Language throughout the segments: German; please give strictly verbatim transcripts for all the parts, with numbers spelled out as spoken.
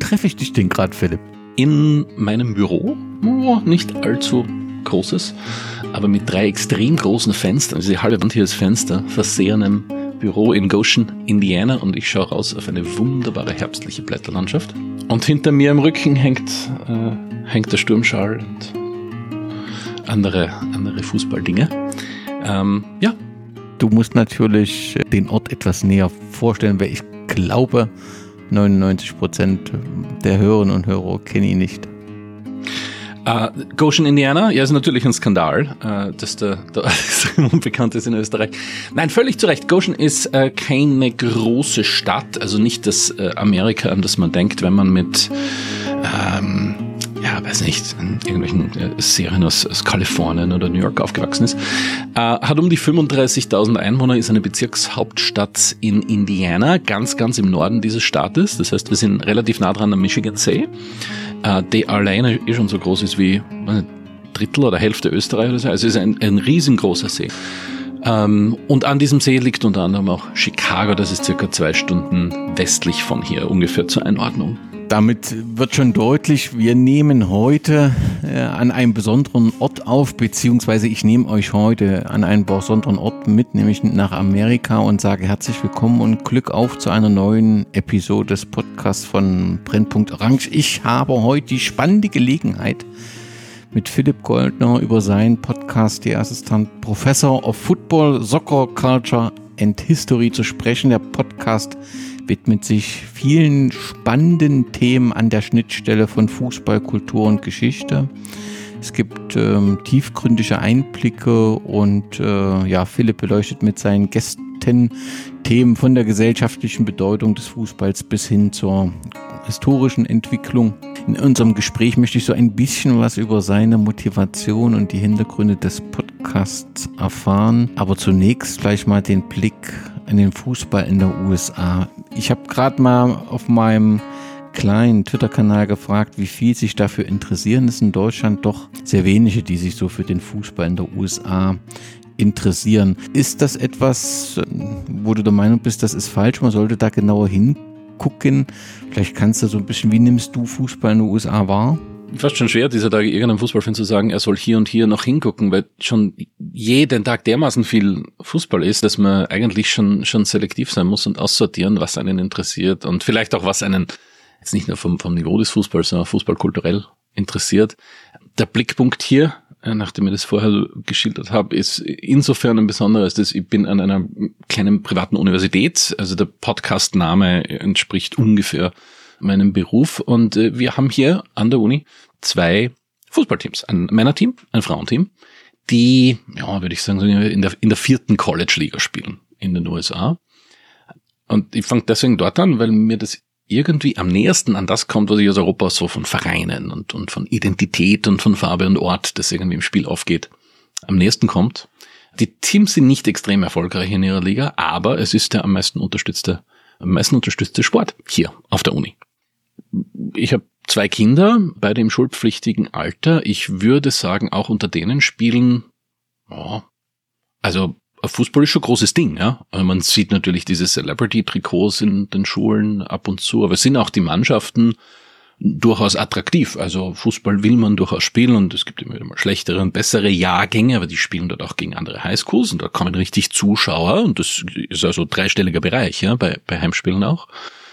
treffe ich dich denn gerade, Philipp? In meinem Büro, oh, nicht allzu großes, aber mit drei extrem großen Fenstern, also die halbe Wand hier ist Fenster, versehenem Büro in Goshen, Indiana, und ich schaue raus auf eine wunderbare herbstliche Blätterlandschaft. Und hinter mir im Rücken hängt, äh, hängt der Sturmschal und andere, andere Fußballdinge. Ähm, ja. Du musst natürlich den Ort etwas näher vorstellen, weil ich glaube, neunundneunzig Prozent der Hörerinnen und Hörer kennen ihn nicht. Uh, Goshen, Indiana, ja, ist natürlich ein Skandal, uh, dass der, der extrem unbekannt ist in Österreich. Nein, völlig zu Recht. Goshen ist uh, keine große Stadt, also nicht das uh, Amerika, an das man denkt, wenn man mit, ähm, ja, weiß nicht, in irgendwelchen äh, Serien aus, aus Kalifornien oder New York aufgewachsen ist. Uh, hat um die fünfunddreißigtausend Einwohner, ist eine Bezirkshauptstadt in Indiana, ganz, ganz im Norden dieses Staates. Das heißt, wir sind relativ nah dran am Michigan See. Uh, der alleine eh schon so groß ist wie ein Drittel oder Hälfte Österreich oder so. Also es ist ein, ein riesengroßer See. Um, und an diesem See liegt unter anderem auch Chicago. Das ist circa zwei Stunden westlich von hier, ungefähr zur Einordnung. Damit wird schon deutlich, wir nehmen heute äh, an einem besonderen Ort auf, beziehungsweise ich nehme euch heute an einen besonderen Ort mit, nämlich nach Amerika, und sage herzlich willkommen und Glück auf zu einer neuen Episode des Podcasts von Brennpunkt Orange. Ich habe heute die spannende Gelegenheit, mit Philipp Goldner über seinen Podcast, The Assistant Professor of Football, Soccer, Culture and History zu sprechen. Der Podcast widmet sich vielen spannenden Themen an der Schnittstelle von Fußball, Kultur und Geschichte. Es gibt ähm, tiefgründige Einblicke und äh, ja, Philipp beleuchtet mit seinen Gästen Themen von der gesellschaftlichen Bedeutung des Fußballs bis hin zur historischen Entwicklung. In unserem Gespräch möchte ich so ein bisschen was über seine Motivation und die Hintergründe des Podcasts erfahren. Aber zunächst gleich mal den Blick an den Fußball in der U S A. Ich habe gerade mal auf meinem kleinen Twitter-Kanal gefragt, wie viel sich dafür interessieren. Es ist in Deutschland doch sehr wenige, die sich so für den Fußball in der U S A interessieren. Ist das etwas, wo du der Meinung bist, das ist falsch? Man sollte da genauer hingucken. Vielleicht kannst du so ein bisschen, wie nimmst du Fußball in der U S A wahr? Fast schon schwer, dieser Tage irgendeinem Fußballfan zu sagen, er soll hier und hier noch hingucken, weil schon jeden Tag dermaßen viel Fußball ist, dass man eigentlich schon schon selektiv sein muss und aussortieren, was einen interessiert und vielleicht auch was einen jetzt nicht nur vom, vom Niveau des Fußballs, sondern fußballkulturell interessiert. Der Blickpunkt hier, nachdem ich das vorher geschildert habe, ist insofern ein besonderes, dass ich bin an einer kleinen privaten Universität, also der Podcast-Name entspricht ungefähr meinem Beruf, und äh, wir haben hier an der Uni zwei Fußballteams, ein Männerteam, ein Frauenteam, die, ja, würde ich sagen, in der in der vierten College-Liga spielen in den U S A. Und ich fange deswegen dort an, weil mir das irgendwie am nähersten an das kommt, was ich aus Europa so von Vereinen und und von Identität und von Farbe und Ort, das irgendwie im Spiel aufgeht, am nächsten kommt. Die Teams sind nicht extrem erfolgreich in ihrer Liga, aber es ist der am meisten unterstützte, am meisten unterstützte Sport hier auf der Uni. Ich habe zwei Kinder, beide im schulpflichtigen Alter. Ich würde sagen, auch unter denen spielen, oh, also Fußball ist schon ein großes Ding, ja. Man sieht natürlich diese Celebrity-Trikots in den Schulen ab und zu, aber es sind auch die Mannschaften durchaus attraktiv. Also Fußball will man durchaus spielen, und es gibt immer wieder mal schlechtere und bessere Jahrgänge, aber die spielen dort auch gegen andere Highschools und da kommen richtig Zuschauer, und das ist also dreistelliger Bereich, ja, bei, bei Heimspielen auch.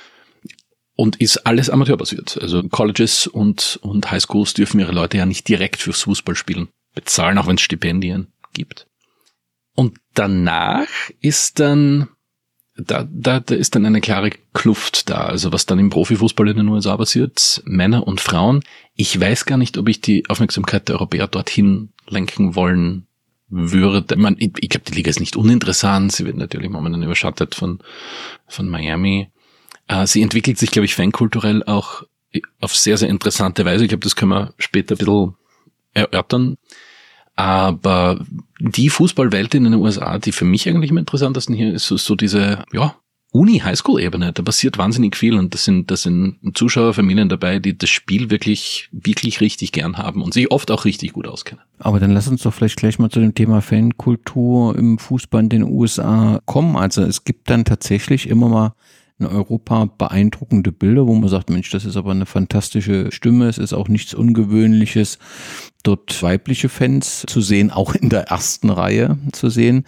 Und ist alles amateurbasiert. Also Colleges und, und Highschools dürfen ihre Leute ja nicht direkt fürs Fußballspielen bezahlen, auch wenn es Stipendien gibt. Und danach ist dann, da, da, da ist dann eine klare Kluft da. Also was dann im Profifußball in den U S A passiert, Männer und Frauen. Ich weiß gar nicht, ob ich die Aufmerksamkeit der Europäer dorthin lenken wollen würde. Man, ich, ich glaube, die Liga ist nicht uninteressant. Sie wird natürlich momentan überschattet von, von Miami. Sie entwickelt sich, glaube ich, fankulturell auch auf sehr, sehr interessante Weise. Ich glaube, das können wir später ein bisschen erörtern. Aber die Fußballwelt in den U S A, die für mich eigentlich am interessantesten hier ist, so, so diese, ja, Uni-Highschool-Ebene. Da passiert wahnsinnig viel, und das sind, das sind Zuschauerfamilien dabei, die das Spiel wirklich, wirklich richtig gern haben und sich oft auch richtig gut auskennen. Aber dann lass uns doch vielleicht gleich mal zu dem Thema Fankultur im Fußball in den U S A kommen. Also es gibt dann tatsächlich immer mal in Europa beeindruckende Bilder, wo man sagt, Mensch, das ist aber eine fantastische Stimme, es ist auch nichts Ungewöhnliches, dort weibliche Fans zu sehen, auch in der ersten Reihe zu sehen.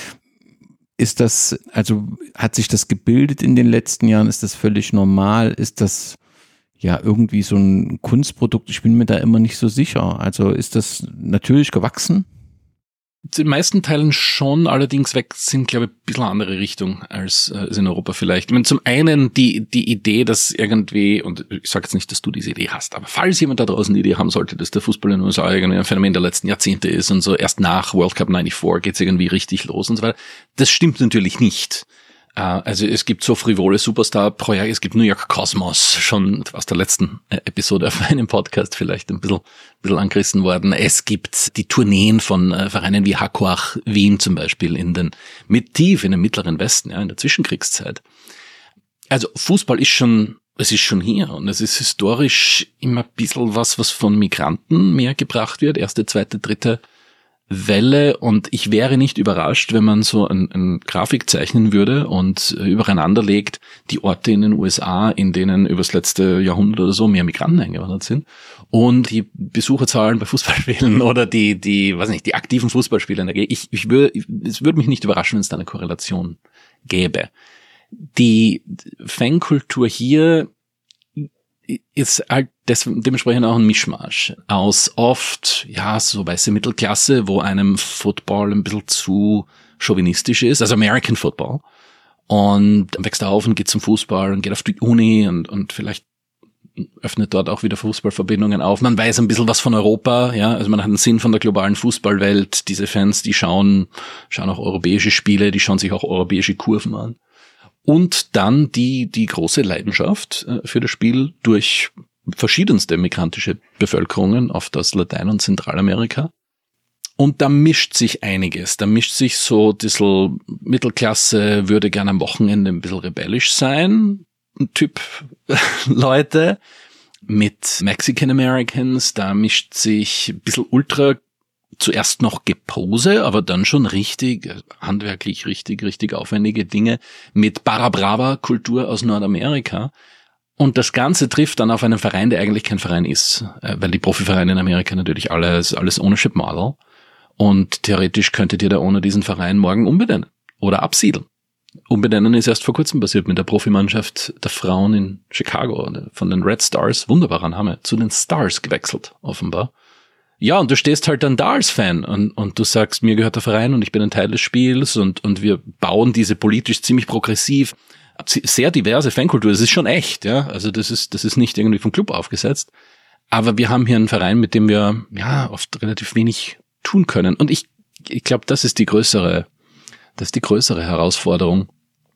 Ist das, also hat sich das gebildet in den letzten Jahren? Ist das völlig normal? Ist das ja irgendwie so ein Kunstprodukt? Ich bin mir da immer nicht so sicher. Also ist das natürlich gewachsen? In den meisten Teilen schon, allerdings weg sind, glaube ich, ein bisschen andere Richtung als, als in Europa vielleicht. Ich meine, zum einen die die Idee, dass irgendwie, und ich sage jetzt nicht, dass du diese Idee hast, aber falls jemand da draußen die Idee haben sollte, dass der Fußball in den U S A irgendwie ein Phänomen der letzten Jahrzehnte ist und so erst nach World Cup neunundneunzig geht's irgendwie richtig los und so weiter, das stimmt natürlich nicht. Also es gibt so frivole Superstar-Projekte, es gibt New York Cosmos, schon aus der letzten Episode auf einem Podcast vielleicht ein bisschen, ein bisschen angerissen worden. Es gibt die Tourneen von Vereinen wie Hakoach Wien zum Beispiel in den, mit tief in den mittleren Westen, ja, in der Zwischenkriegszeit. Also Fußball ist schon, es ist schon hier und es ist historisch immer ein bisschen was, was von Migranten mehr gebracht wird, erste, zweite, dritte Welle, und ich wäre nicht überrascht, wenn man so ein, ein Grafik zeichnen würde und übereinander legt die Orte in den U S A, in denen übers letzte Jahrhundert oder so mehr Migranten eingewandert sind, und die Besucherzahlen bei Fußballspielen oder die die weiß nicht die aktiven Fußballspieler in der Gegend. Ich ich würde es würde mich nicht überraschen, wenn es da eine Korrelation gäbe. Die Fankultur hier ist halt des, dementsprechend auch ein Mischmasch aus oft, ja, so weiße Mittelklasse, wo einem Football ein bisschen zu chauvinistisch ist, also American Football, und dann wächst er auf und geht zum Fußball und geht auf die Uni und, und vielleicht öffnet dort auch wieder Fußballverbindungen auf. Man weiß ein bisschen was von Europa, ja, also man hat einen Sinn von der globalen Fußballwelt. Diese Fans, die schauen, schauen auch europäische Spiele, die schauen sich auch europäische Kurven an. Und dann die die große Leidenschaft für das Spiel durch verschiedenste migrantische Bevölkerungen auf das Latein- und Zentralamerika. Und da mischt sich einiges. Da mischt sich so ein bisschen Mittelklasse, würde gerne am Wochenende ein bisschen rebellisch sein, ein Typ Leute, mit Mexican Americans. Da mischt sich ein bisschen ultra, zuerst noch Gepose, aber dann schon richtig, handwerklich richtig, richtig aufwendige Dinge mit Barra Brava Kultur aus Nordamerika. Und das Ganze trifft dann auf einen Verein, der eigentlich kein Verein ist, weil die Profivereine in Amerika natürlich alles, alles Ownership Model. Und theoretisch könntet ihr da ohne diesen Verein morgen umbenennen oder absiedeln. Umbenennen ist erst vor kurzem passiert mit der Profimannschaft der Frauen in Chicago, von den Red Stars, wunderbarer Name, zu den Stars gewechselt, offenbar. Ja, und du stehst halt dann da als Fan und, und du sagst, mir gehört der Verein und ich bin ein Teil des Spiels, und, und wir bauen diese politisch ziemlich progressiv, sehr diverse Fankultur. Das ist schon echt, ja. Also das ist, das ist nicht irgendwie vom Club aufgesetzt. Aber wir haben hier einen Verein, mit dem wir, ja, oft relativ wenig tun können. Und ich, ich glaube, das ist die größere, das ist die größere Herausforderung,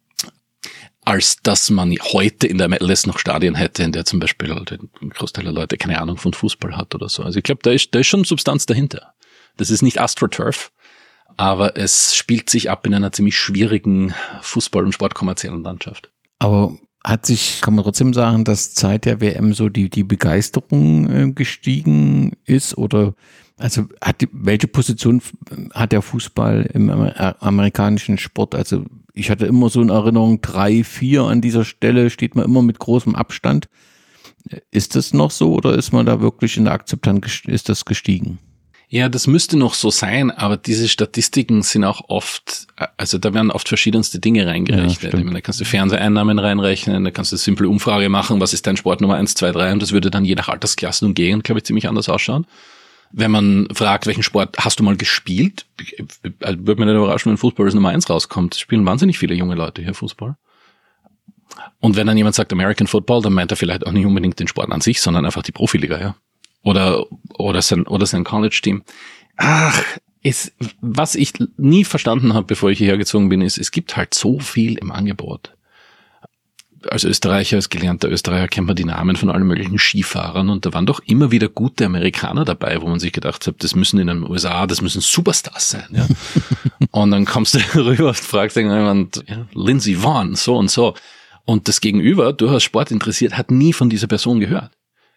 als dass man heute in der M L S noch Stadien hätte, in der zum Beispiel ein Großteil der Leute keine Ahnung von Fußball hat oder so. Also ich glaube, da ist, da ist schon Substanz dahinter. Das ist nicht AstroTurf, aber es spielt sich ab in einer ziemlich schwierigen Fußball- und sportkommerziellen Landschaft. Aber hat sich, kann man trotzdem sagen, dass seit der W M so die, die Begeisterung äh, gestiegen ist, oder also hat die, welche Position hat der Fußball im Amer- amerikanischen Sport? Also ich hatte immer so in Erinnerung, drei, vier an dieser Stelle steht man immer mit großem Abstand. Ist das noch so, oder ist man da wirklich in der Akzeptanz, ist das gestiegen? Ja, das müsste noch so sein, aber diese Statistiken sind auch oft, also da werden oft verschiedenste Dinge reingerechnet. Ja, ich meine, da kannst du Fernseheinnahmen reinrechnen, da kannst du eine simple Umfrage machen, was ist dein Sport Nummer eins, zwei, drei, und das würde dann je nach Altersklassen und Gegend, glaube ich, ziemlich anders ausschauen. Wenn man fragt, welchen Sport hast du mal gespielt, würde mich nicht überraschen, wenn Fußball als Nummer eins rauskommt. Es spielen wahnsinnig viele junge Leute hier Fußball. Und wenn dann jemand sagt American Football, dann meint er vielleicht auch nicht unbedingt den Sport an sich, sondern einfach die Profiliga, ja. Oder, oder sein, oder sein College-Team. Ach, es, was ich nie verstanden habe, bevor ich hierher gezogen bin, ist, es gibt halt so viel im Angebot. Als Österreicher, als gelernter Österreicher kennt man die Namen von allen möglichen Skifahrern, und da waren doch immer wieder gute Amerikaner dabei, wo man sich gedacht hat, das müssen in den U S A, das müssen Superstars sein, ja. Und dann kommst du rüber und fragst jemand, ja, Lindsey Vonn, so und so. Und das Gegenüber, durchaus sportinteressiert, hat nie von dieser Person gehört.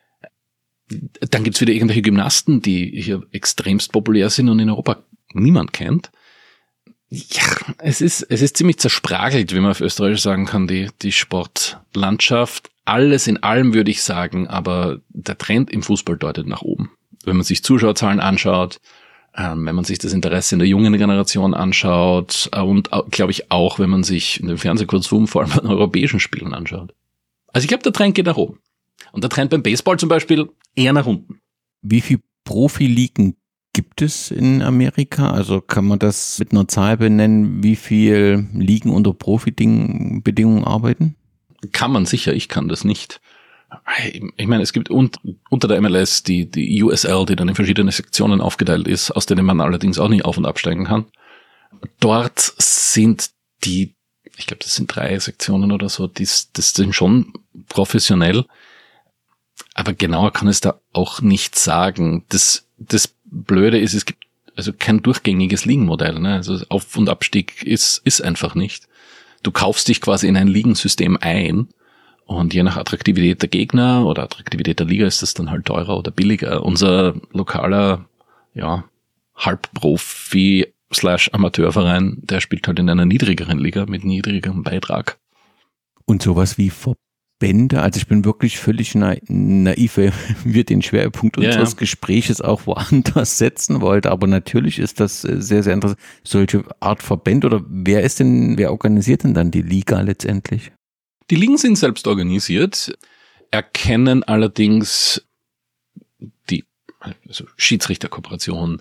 Dann gibt's wieder irgendwelche Gymnasten, die hier extremst populär sind und in Europa niemand kennt. Ja, es ist, es ist ziemlich zerspragelt, wie man auf Österreich sagen kann, die, die Sportlandschaft. Alles in allem würde ich sagen, aber der Trend im Fußball deutet nach oben. Wenn man sich Zuschauerzahlen anschaut, ähm, wenn man sich das Interesse in der jungen Generation anschaut äh, und, äh, glaube ich, auch, wenn man sich den Fernsehkonsum vor allem von europäischen Spielen anschaut. Also ich glaube, der Trend geht nach oben. Und der Trend beim Baseball zum Beispiel eher nach unten. Wie viel Profiligen gibt es in Amerika? Also kann man das mit einer Zahl benennen, wie viel Ligen unter Profibedingungen arbeiten? Kann man sicher, ich kann das nicht. Ich meine, es gibt un- unter der M L S die, die U S L, die dann in verschiedene Sektionen aufgeteilt ist, aus denen man allerdings auch nicht auf- und absteigen kann. Dort sind die, ich glaube, das sind drei Sektionen oder so, die, das sind schon professionell. Aber genauer kann es da auch nicht sagen. Das, das Blöde ist, es gibt also kein durchgängiges Ligenmodell, ne? Also Auf- und Abstieg ist, ist einfach nicht. Du kaufst dich quasi in ein Ligensystem ein und je nach Attraktivität der Gegner oder Attraktivität der Liga ist das dann halt teurer oder billiger. Unser lokaler, ja, Halbprofi slash Amateurverein, der spielt halt in einer niedrigeren Liga mit niedrigerem Beitrag. Und sowas wie Verbände, also ich bin wirklich völlig na- naiv, weil wir den Schwerpunkt Ja, unseres ja. Gespräches auch woanders setzen wollten, aber natürlich ist das äh, sehr, sehr interessant. Solche Art Verbände oder wer ist denn, wer organisiert denn dann die Liga letztendlich? Die Ligen sind selbst organisiert, erkennen allerdings die also Schiedsrichterkooperation,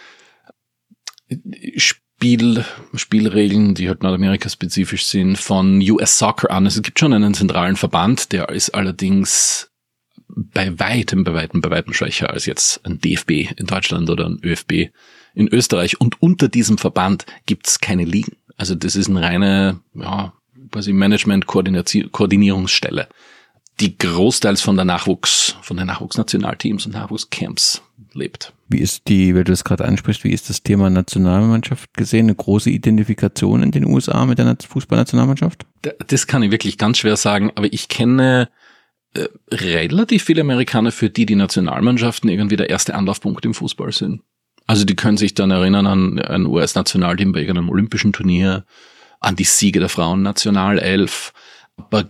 Spiel, Spielregeln, die halt Nordamerika-spezifisch sind, von U S Soccer an. Also es gibt schon einen zentralen Verband, der ist allerdings bei weitem, bei weitem, bei weitem schwächer als jetzt ein D F B in Deutschland oder ein Ö F B in Österreich. Und unter diesem Verband gibt es keine Ligen. Also das ist eine reine, ja, quasi Management-Koordinierungsstelle, die großteils von der Nachwuchs, von den Nachwuchsnationalteams und Nachwuchscamps lebt. Wie ist die, wenn du das gerade ansprichst, wie ist das Thema Nationalmannschaft gesehen? Eine große Identifikation in den U S A mit der Fußballnationalmannschaft? Das kann ich wirklich ganz schwer sagen, aber ich kenne äh, relativ viele Amerikaner, für die die Nationalmannschaften irgendwie der erste Anlaufpunkt im Fußball sind. Also die können sich dann erinnern an ein U S-Nationalteam bei irgendeinem olympischen Turnier, an die Siege der Frauennationalelf, aber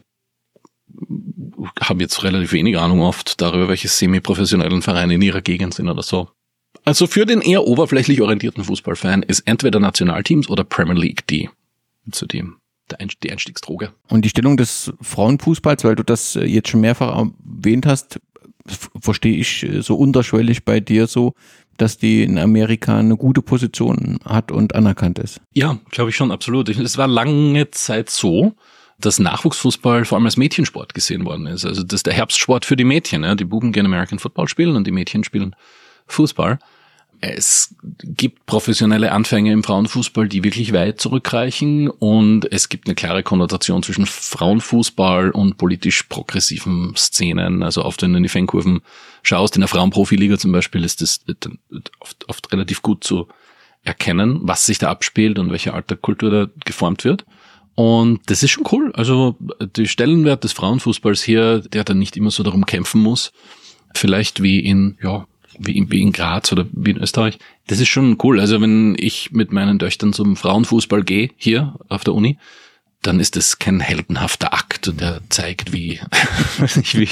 haben jetzt relativ wenig Ahnung oft darüber, welche semi-professionellen Vereine in ihrer Gegend sind oder so. Also für den eher oberflächlich orientierten Fußballfan ist entweder Nationalteams oder Premier League die, zu dem, die Einstiegsdroge. Und die Stellung des Frauenfußballs, weil du das jetzt schon mehrfach erwähnt hast, verstehe ich so unterschwellig bei dir so, dass die in Amerika eine gute Position hat und anerkannt ist. Ja, glaube ich schon, absolut. Es war lange Zeit so, dass Nachwuchsfußball vor allem als Mädchensport gesehen worden ist. Also das ist der Herbstsport für die Mädchen. Ja. Die Buben gehen American Football spielen und die Mädchen spielen Fußball. Es gibt professionelle Anfänge im Frauenfußball, die wirklich weit zurückreichen, und es gibt eine klare Konnotation zwischen Frauenfußball und politisch progressiven Szenen. Also oft, wenn du in die Fankurven schaust, in der Frauenprofiliga zum Beispiel, ist das oft, oft relativ gut zu erkennen, was sich da abspielt und welche Art der Kultur da geformt wird. Und das ist schon cool. Also der Stellenwert des Frauenfußballs hier, der dann nicht immer so darum kämpfen muss, vielleicht wie in, ja, wie in, wie in Graz oder wie in Österreich. Das ist schon cool. Also wenn ich mit meinen Töchtern zum Frauenfußball gehe, hier auf der Uni, dann ist das kein heldenhafter Akt, der zeigt, wie, wie,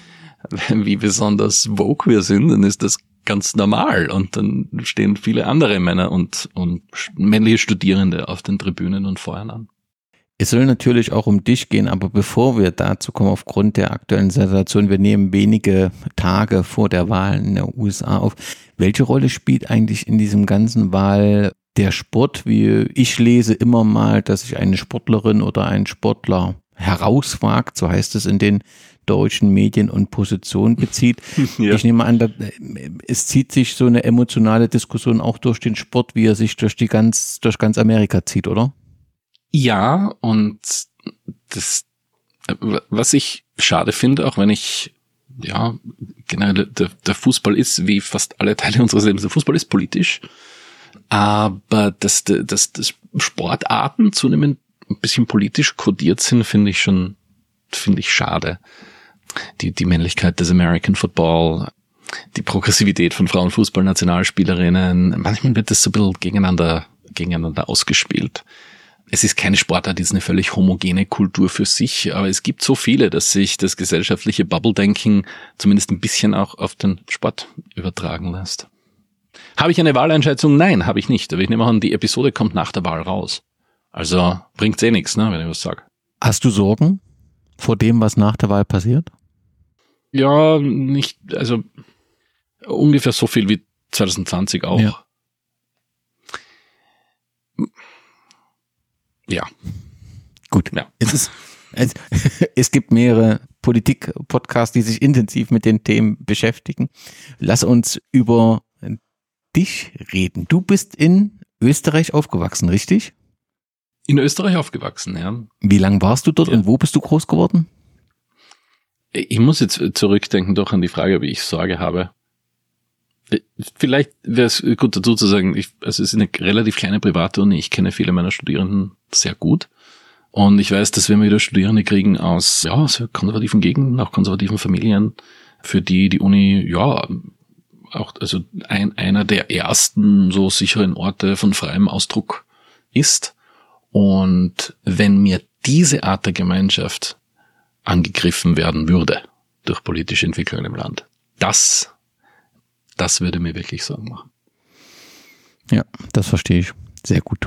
wie besonders woke wir sind. Dann ist das ganz normal. Und dann stehen viele andere Männer und, und männliche Studierende auf den Tribünen und feuern an. Es soll natürlich auch um dich gehen, aber bevor wir dazu kommen, aufgrund der aktuellen Situation, wir nehmen wenige Tage vor der Wahl in der U S A auf. Welche Rolle spielt eigentlich in diesem ganzen Wahl der Sport? Wie ich lese immer mal, dass sich eine Sportlerin oder ein Sportler herauswagt, so heißt es in den deutschen Medien, und Position bezieht. Ja. Ich nehme an, da, es zieht sich so eine emotionale Diskussion auch durch den Sport, wie er sich durch die ganz, durch ganz Amerika zieht, oder? Ja, und das, was ich schade finde, auch wenn ich, ja, generell der, der Fußball ist, wie fast alle Teile unseres Lebens, der Fußball ist politisch, aber dass, dass, dass Sportarten zunehmend ein bisschen politisch kodiert sind, finde ich schon, finde ich schade. Die, die Männlichkeit des American Football, die Progressivität von Frauenfußball-Nationalspielerinnen, manchmal wird das so ein bisschen gegeneinander gegeneinander ausgespielt. Es ist keine Sportart, es ist eine völlig homogene Kultur für sich, aber es gibt so viele, dass sich das gesellschaftliche Bubble-Denken zumindest ein bisschen auch auf den Sport übertragen lässt. Habe ich eine Wahleinschätzung? Nein, habe ich nicht. Aber ich nehme an, die Episode kommt nach der Wahl raus. Also bringt's eh nichts, ne, wenn ich was sage. Hast du Sorgen vor dem, was nach der Wahl passiert? Ja, nicht, also ungefähr so viel wie zwanzig zwanzig auch. Ja. Ja. Gut. Ja. Es ist, es, es gibt mehrere Politik-Podcasts, die sich intensiv mit den Themen beschäftigen. Lass uns über dich reden. Du bist in Österreich aufgewachsen, richtig? In Österreich aufgewachsen, ja. Wie lange warst du dort Ja. und wo bist du groß geworden? Ich muss jetzt zurückdenken doch an die Frage, wie ich Sorge habe. Vielleicht wäre es gut dazu zu sagen, ich, also es ist eine relativ kleine private Uni, ich kenne viele meiner Studierenden sehr gut und ich weiß, dass wir immer wieder Studierende kriegen aus ja sehr konservativen Gegenden, auch konservativen Familien, für die die Uni ja auch also ein, einer der ersten so sicheren Orte von freiem Ausdruck ist. Und wenn mir diese Art der Gemeinschaft angegriffen werden würde durch politische Entwicklungen im Land, das Das würde mir wirklich Sorgen machen. Ja, das verstehe ich sehr gut.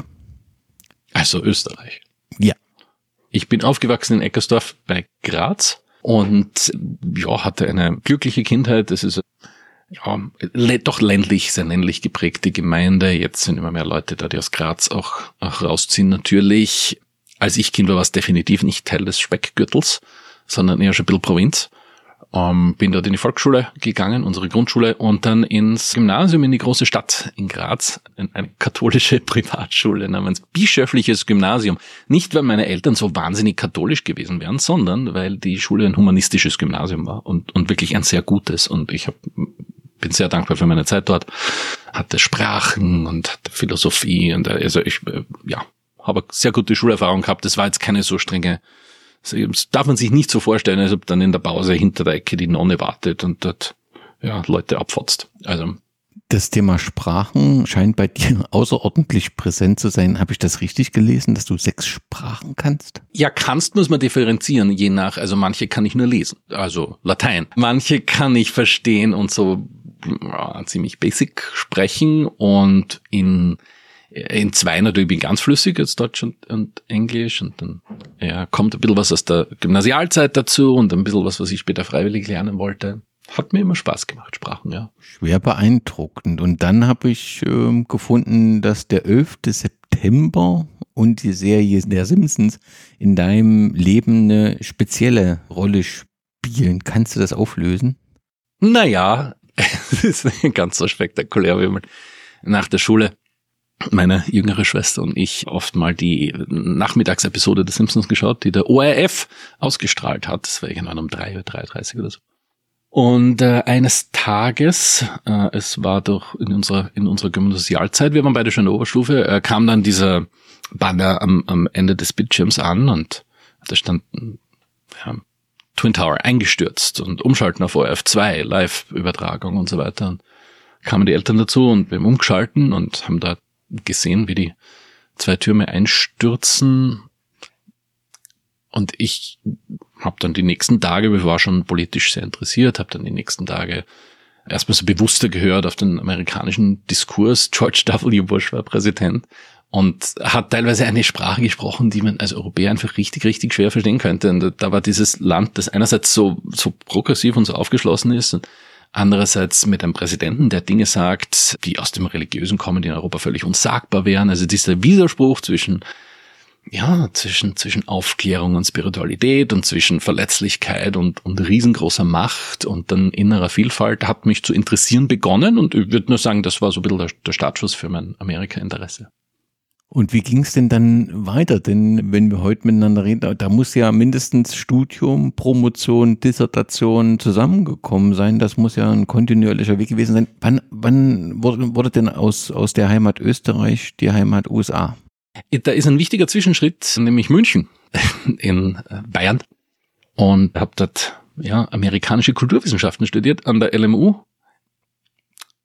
Also Österreich. Ja. Ich bin aufgewachsen in Eckersdorf bei Graz und ja, hatte eine glückliche Kindheit. Das ist ja doch ländlich, sehr ländlich geprägte Gemeinde. Jetzt sind immer mehr Leute da, die aus Graz auch, auch rausziehen. Natürlich, als ich Kind war, war es definitiv nicht Teil des Speckgürtels, sondern eher schon ein bisschen Provinz. Ähm, bin dort in die Volksschule gegangen, unsere Grundschule, und dann ins Gymnasium in die große Stadt in Graz, in eine katholische Privatschule namens Bischöfliches Gymnasium. Nicht, weil meine Eltern so wahnsinnig katholisch gewesen wären, sondern weil die Schule ein humanistisches Gymnasium war und, und wirklich ein sehr gutes. Und ich hab, bin sehr dankbar für meine Zeit dort. Hatte Sprachen und hatte Philosophie und also ich ja habe sehr gute Schulerfahrung gehabt. Das war jetzt keine so strenge. Das darf man sich nicht so vorstellen, als ob dann in der Pause hinter der Ecke die Nonne wartet und dort ja, Leute abfotzt. Also das Thema Sprachen scheint bei dir außerordentlich präsent zu sein. Habe ich das richtig gelesen, dass du sechs Sprachen kannst? Ja, kannst muss man differenzieren, je nach, also manche kann ich nur lesen, also Latein. Manche kann ich verstehen und so ja, ziemlich basic sprechen und in In zwei natürlich bin ich ganz flüssig, jetzt Deutsch und, und Englisch, und dann ja, kommt ein bisschen was aus der Gymnasialzeit dazu und ein bisschen was, was ich später freiwillig lernen wollte. Hat mir immer Spaß gemacht, Sprachen, ja. Schwer beeindruckend. Und dann habe ich ähm, gefunden, dass der elfte September und die Serie der Simpsons in deinem Leben eine spezielle Rolle spielen. Kannst du das auflösen? Naja, es ist nicht ganz so spektakulär, wie man nach der Schule meine jüngere Schwester und ich oft mal die Nachmittagsepisode des Simpsons geschaut, die der O R F ausgestrahlt hat. Das war irgendwann um drei Uhr, drei Uhr dreißig oder so. Und äh, eines Tages, äh, es war doch in unserer in unserer Gymnasialzeit, wir waren beide schon in der Oberstufe, äh, kam dann dieser Banner am, am Ende des Bildschirms an und da stand ja, Twin Tower eingestürzt und umschalten auf O R F zwei, Live-Übertragung und so weiter. Und kamen die Eltern dazu und wir haben umgeschalten und haben da gesehen, wie die zwei Türme einstürzen. Und ich habe dann die nächsten Tage, ich war schon politisch sehr interessiert, habe dann die nächsten Tage erstmal so bewusster gehört auf den amerikanischen Diskurs. George W. Bush war Präsident und hat teilweise eine Sprache gesprochen, die man als Europäer einfach richtig, richtig schwer verstehen könnte. Und da war dieses Land, das einerseits so, so progressiv und so aufgeschlossen ist und andererseits mit einem Präsidenten, der Dinge sagt, die aus dem Religiösen kommen, die in Europa völlig unsagbar wären. Also dieser Widerspruch zwischen, ja, zwischen, zwischen Aufklärung und Spiritualität und zwischen Verletzlichkeit und, und riesengroßer Macht und dann innerer Vielfalt hat mich zu interessieren begonnen. Und ich würde nur sagen, das war so ein bisschen der, der Startschuss für mein Amerika-Interesse. Und wie ging es denn dann weiter? Denn wenn wir heute miteinander reden, da, da muss ja mindestens Studium, Promotion, Dissertation zusammengekommen sein. Das muss ja ein kontinuierlicher Weg gewesen sein. Wann, wann wurde, wurde denn aus, aus der Heimat Österreich die Heimat U S A? Da ist ein wichtiger Zwischenschritt, nämlich München in Bayern. Und habe dort ja amerikanische Kulturwissenschaften studiert an der L M U.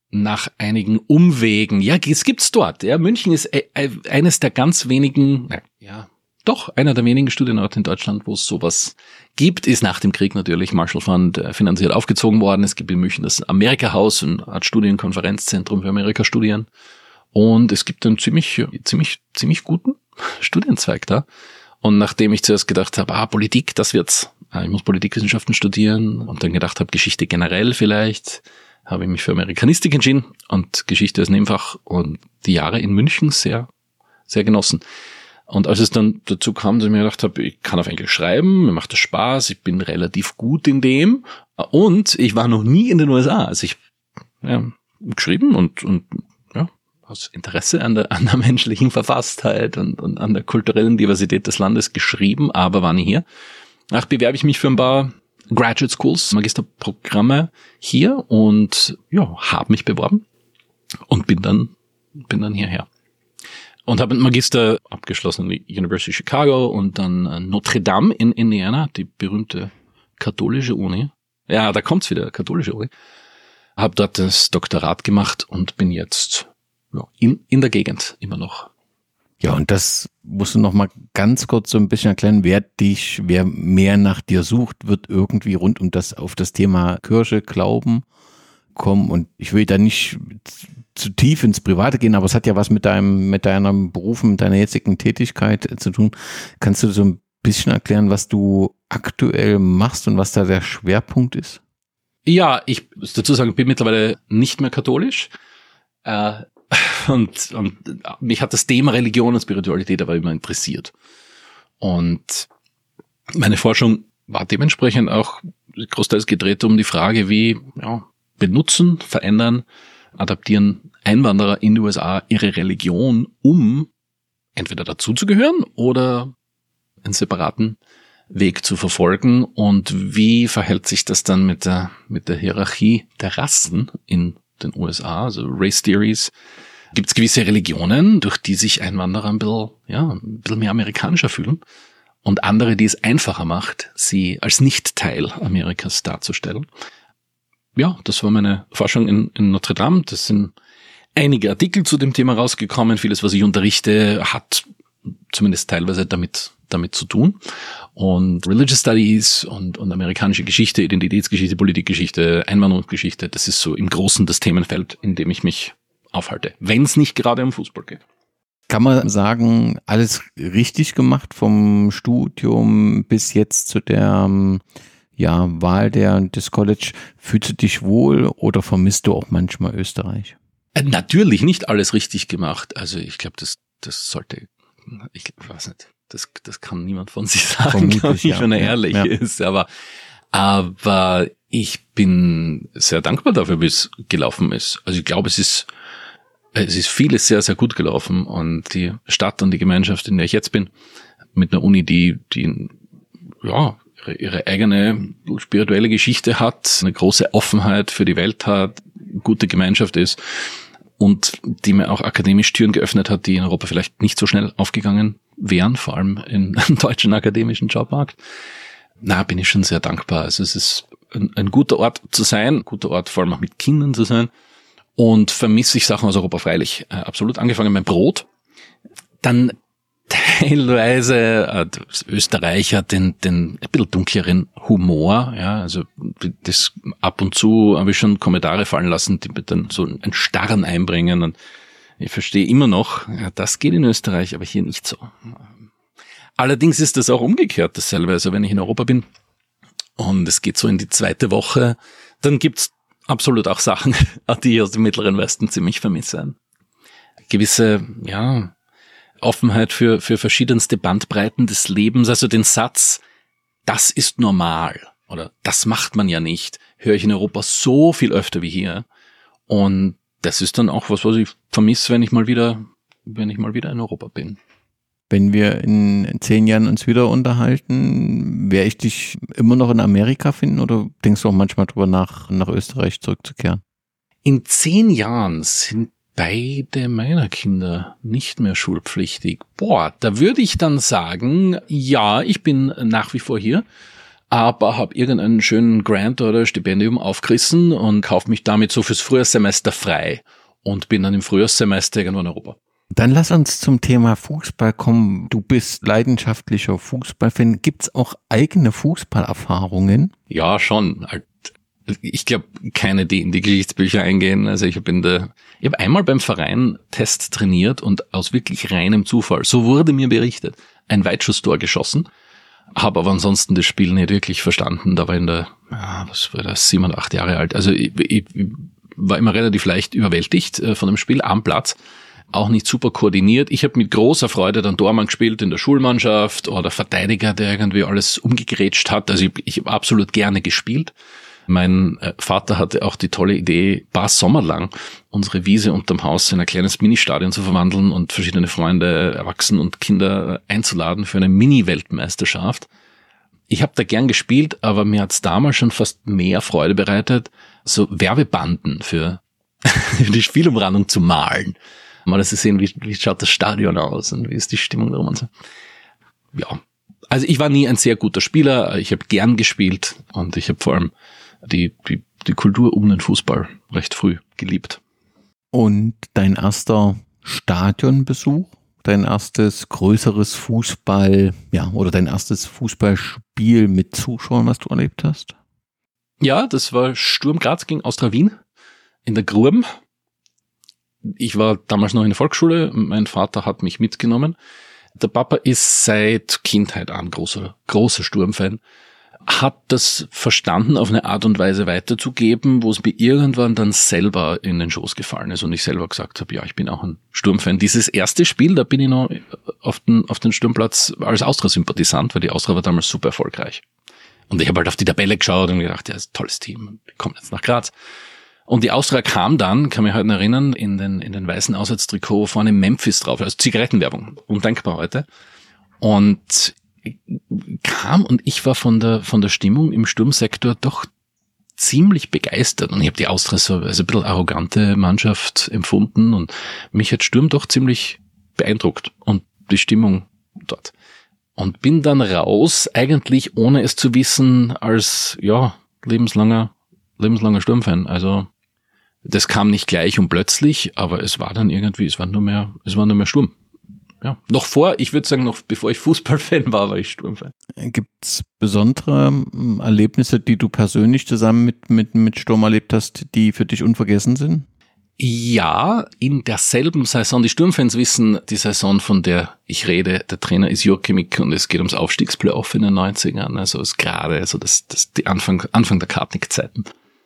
nach einigen Umwegen, ja, es gibt's dort. Ja, München ist eines der ganz wenigen, ja, doch, einer der wenigen Studienorte in Deutschland, wo es sowas gibt, ist nach dem Krieg natürlich Marshall Fund finanziert aufgezogen worden. Es gibt in München das Amerika-Haus, eine Art Studienkonferenzzentrum für Amerika-Studien. Und es gibt einen ziemlich, ziemlich, ziemlich guten Studienzweig da. Und nachdem ich zuerst gedacht habe, ah, Politik, das wird's. Ich muss Politikwissenschaften studieren und dann gedacht habe, Geschichte generell vielleicht, habe ich mich für Amerikanistik entschieden und Geschichte als Nebenfach und die Jahre in München sehr, sehr genossen. Und als es dann dazu kam, dass ich mir gedacht habe, ich kann auf Englisch schreiben, mir macht das Spaß, ich bin relativ gut in dem und ich war noch nie in den U S A. Also ich ja, geschrieben und und ja aus Interesse an der an der menschlichen Verfasstheit und, und an der kulturellen Diversität des Landes geschrieben, aber war nie hier. Ach, bewerbe ich mich für ein paar Graduate Schools, Magisterprogramme hier und ja, habe mich beworben und bin dann bin dann hierher. Und habe einen Magister abgeschlossen in der University of Chicago und dann Notre Dame in Indiana, die berühmte katholische Uni. Ja, da kommt's wieder, katholische Uni. Habe dort das Doktorat gemacht und bin jetzt ja, in, in der Gegend immer noch. Ja, und das musst du noch mal ganz kurz so ein bisschen erklären, wer dich, wer mehr nach dir sucht, wird irgendwie rund um das, auf das Thema Kirche, Glauben kommen. Und ich will da nicht zu tief ins Private gehen, aber es hat ja was mit deinem, mit deinem Beruf, mit deiner jetzigen Tätigkeit zu tun. Kannst du so ein bisschen erklären, was du aktuell machst und was da der Schwerpunkt ist? Ja, ich muss dazu sagen, ich bin mittlerweile nicht mehr katholisch. Äh, und, und mich hat das Thema Religion und Spiritualität aber immer interessiert. Und meine Forschung war dementsprechend auch großteils gedreht um die Frage, wie ja, benutzen, verändern, adaptieren Einwanderer in die U S A ihre Religion, um entweder dazuzugehören oder einen separaten Weg zu verfolgen. Und wie verhält sich das dann mit der, mit der Hierarchie der Rassen in den U S A, also Race Theories? Gibt es gewisse Religionen, durch die sich Einwanderer ein bisschen, ja, ein bisschen mehr amerikanischer fühlen und andere, die es einfacher macht, sie als Nicht-Teil Amerikas darzustellen? Ja, das war meine Forschung in, in Notre Dame. Das sind einige Artikel zu dem Thema rausgekommen. Vieles, was ich unterrichte, hat zumindest teilweise damit damit zu tun. Und Religious Studies und, und amerikanische Geschichte, Identitätsgeschichte, Politikgeschichte, Einwanderungsgeschichte, das ist so im Großen das Themenfeld, in dem ich mich aufhalte, wenn es nicht gerade um Fußball geht. Kann man sagen, alles richtig gemacht vom Studium bis jetzt zu der ja, Wahl der, des College? Fühlst du dich wohl oder vermisst du auch manchmal Österreich? Natürlich nicht alles richtig gemacht. Also ich glaube, das, das sollte, ich weiß nicht, das, das kann niemand von sich sagen, Vermutlich, ich, ja. wenn er ehrlich ja. ist. Aber, aber ich bin sehr dankbar dafür, wie es gelaufen ist. Also ich glaube, es ist, es ist vieles sehr, sehr gut gelaufen. Und die Stadt und die Gemeinschaft, in der ich jetzt bin, mit einer Uni, die, die, ja, ihre, ihre eigene spirituelle Geschichte hat, eine große Offenheit für die Welt hat, gute Gemeinschaft ist und die mir auch akademisch Türen geöffnet hat, die in Europa vielleicht nicht so schnell aufgegangen wären, vor allem im deutschen akademischen Jobmarkt. Na, bin ich schon sehr dankbar. Also es ist ein, ein guter Ort zu sein, ein guter Ort vor allem auch mit Kindern zu sein, und vermisse ich Sachen aus Europa freilich. Äh, absolut, angefangen beim Brot, dann teilweise äh, Österreich hat den, den ein bisschen dunkleren Humor, ja, also das ab und zu habe ich schon Kommentare fallen lassen, die mir dann so einen Starren einbringen, und ich verstehe immer noch, ja, das geht in Österreich, aber hier nicht so. Allerdings ist das auch umgekehrt dasselbe, also wenn ich in Europa bin und es geht so in die zweite Woche, dann gibt's absolut auch Sachen, die ich aus dem Mittleren Westen ziemlich vermisse. Gewisse, ja, Offenheit für, für verschiedenste Bandbreiten des Lebens, also den Satz, das ist normal oder das macht man ja nicht, höre ich in Europa so viel öfter wie hier. Und das ist dann auch was, was ich vermisse, wenn ich mal wieder, wenn ich mal wieder in Europa bin. Wenn wir in zehn Jahren uns wieder unterhalten, werde ich dich immer noch in Amerika finden, oder denkst du auch manchmal drüber nach, nach Österreich zurückzukehren? In zehn Jahren sind beide meiner Kinder nicht mehr schulpflichtig. Boah, da würde ich dann sagen, ja, ich bin nach wie vor hier. aber habe irgendeinen schönen Grant oder Stipendium aufgerissen und kaufe mich damit so fürs Frühjahrssemester frei und bin dann im Frühjahrssemester irgendwo in Europa. Dann lass uns zum Thema Fußball kommen. Du bist leidenschaftlicher Fußballfan. Gibt's auch eigene Fußballerfahrungen? Ja, schon. Ich glaube, keine, die in die Geschichtsbücher eingehen. Also ich habe in der, ich habe einmal beim Verein Test trainiert und aus wirklich reinem Zufall, so wurde mir berichtet, ein Weitschusstor geschossen. Habe aber ansonsten das Spiel nicht wirklich verstanden. Da war in der, ja, was war das, sieben und acht Jahre alt. Also ich, ich war immer relativ leicht überwältigt äh, von dem Spiel am Platz. Auch nicht super koordiniert. Ich habe mit großer Freude dann Tormann gespielt in der Schulmannschaft oder Verteidiger, der irgendwie alles umgegrätscht hat. Also ich, ich habe absolut gerne gespielt. Mein Vater hatte auch die tolle Idee, ein paar Sommer lang unsere Wiese unterm Haus in ein kleines Ministadion zu verwandeln und verschiedene Freunde, Erwachsene und Kinder einzuladen für eine Mini-Weltmeisterschaft. Ich habe da gern gespielt, aber mir hat's damals schon fast mehr Freude bereitet, so Werbebanden für die Spielumrandung zu malen. Mal zu sehen, wie, wie schaut das Stadion aus und wie ist die Stimmung darum und so. Ja, also ich war nie ein sehr guter Spieler, ich habe gern gespielt und ich habe vor allem die, die, die Kultur um den Fußball recht früh geliebt. Und dein erster Stadionbesuch, dein erstes größeres Fußball, ja, oder dein erstes Fußballspiel mit Zuschauern, was du erlebt hast? Ja, das war Sturm Graz gegen Austria Wien in der Grurm. Ich war damals noch in der Volksschule, mein Vater hat mich mitgenommen. Der Papa ist seit Kindheit an großer, großer Sturmfan, hat das verstanden, auf eine Art und Weise weiterzugeben, wo es mir irgendwann dann selber in den Schoß gefallen ist und ich selber gesagt habe, ja, ich bin auch ein Sturmfan. Dieses erste Spiel, da bin ich noch auf den, auf den Sturmplatz als Austria-Sympathisant, weil die Austria war damals super erfolgreich. Und ich habe halt auf die Tabelle geschaut und gedacht, ja, das ist ein tolles Team, wir kommen jetzt nach Graz. Und die Austria kam dann, kann mich heute erinnern, in den, in den weißen Auswärtstrikot vorne Memphis drauf, also Zigarettenwerbung, undenkbar heute. Und kam und ich war von der, von der Stimmung im Sturmsektor doch ziemlich begeistert. Und ich habe die Austria so als ein bisschen arrogante Mannschaft empfunden und mich hat Sturm doch ziemlich beeindruckt und die Stimmung dort. Und bin dann raus, eigentlich ohne es zu wissen, als, ja, lebenslanger, lebenslanger Sturmfan. Also, das kam nicht gleich und plötzlich, aber es war dann irgendwie, es war nur mehr, es war nur mehr Sturm. Ja, noch vor, ich würde sagen, noch bevor ich Fußballfan war, war ich Sturmfan. Gibt's besondere Erlebnisse, die du persönlich zusammen mit, mit, mit Sturm erlebt hast, die für dich unvergessen sind? Ja, in derselben Saison, die Sturmfans wissen, die Saison, von der ich rede, der Trainer ist Jürg Mick und es geht ums Aufstiegsplayoff in den neunzigern, also ist gerade, also das, das, die Anfang, Anfang der Kartnick-Zeiten.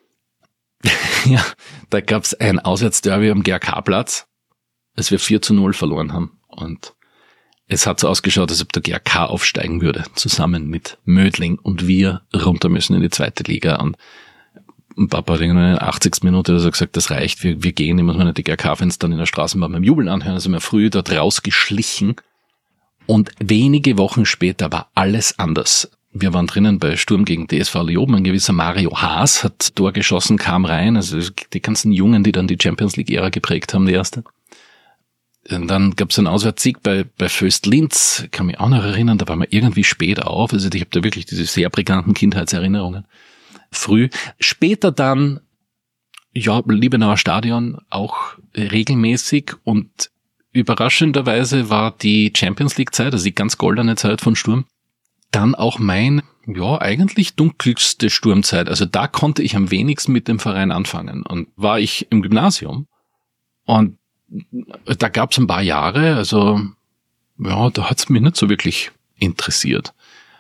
Ja, da gab's ein Auswärtsderby am G A K-Platz, als wir vier zu null verloren haben. Und es hat so ausgeschaut, als ob der G A K aufsteigen würde, zusammen mit Mödling und wir runter müssen in die zweite Liga. Und Papa hat in der achtzigsten Minute oder so gesagt, das reicht, wir, wir gehen, ich muss meine die G A K-Fans dann in der Straßenbahn beim Jubeln anhören. Also wir früh dort rausgeschlichen. Und wenige Wochen später war alles anders. Wir waren drinnen bei Sturm gegen D S V Leoben. Ein gewisser Mario Haas hat Tor geschossen, kam rein. Also die ganzen Jungen, die dann die Champions League-Ära geprägt haben, die erste. Und dann gab es einen Auswärtssieg bei, bei Föst Linz. Kann mich auch noch erinnern, da waren wir irgendwie spät auf. Also ich habe da wirklich diese sehr prägnanten Kindheitserinnerungen. Früh. Später dann, ja, Liebenauer Stadion auch regelmäßig und überraschenderweise war die Champions League-Zeit, also die ganz goldene Zeit von Sturm, dann auch mein, ja, eigentlich dunkelste Sturmzeit. Also da konnte ich am wenigsten mit dem Verein anfangen. Und war ich im Gymnasium und da gab es ein paar Jahre, also ja, da hat es mich nicht so wirklich interessiert.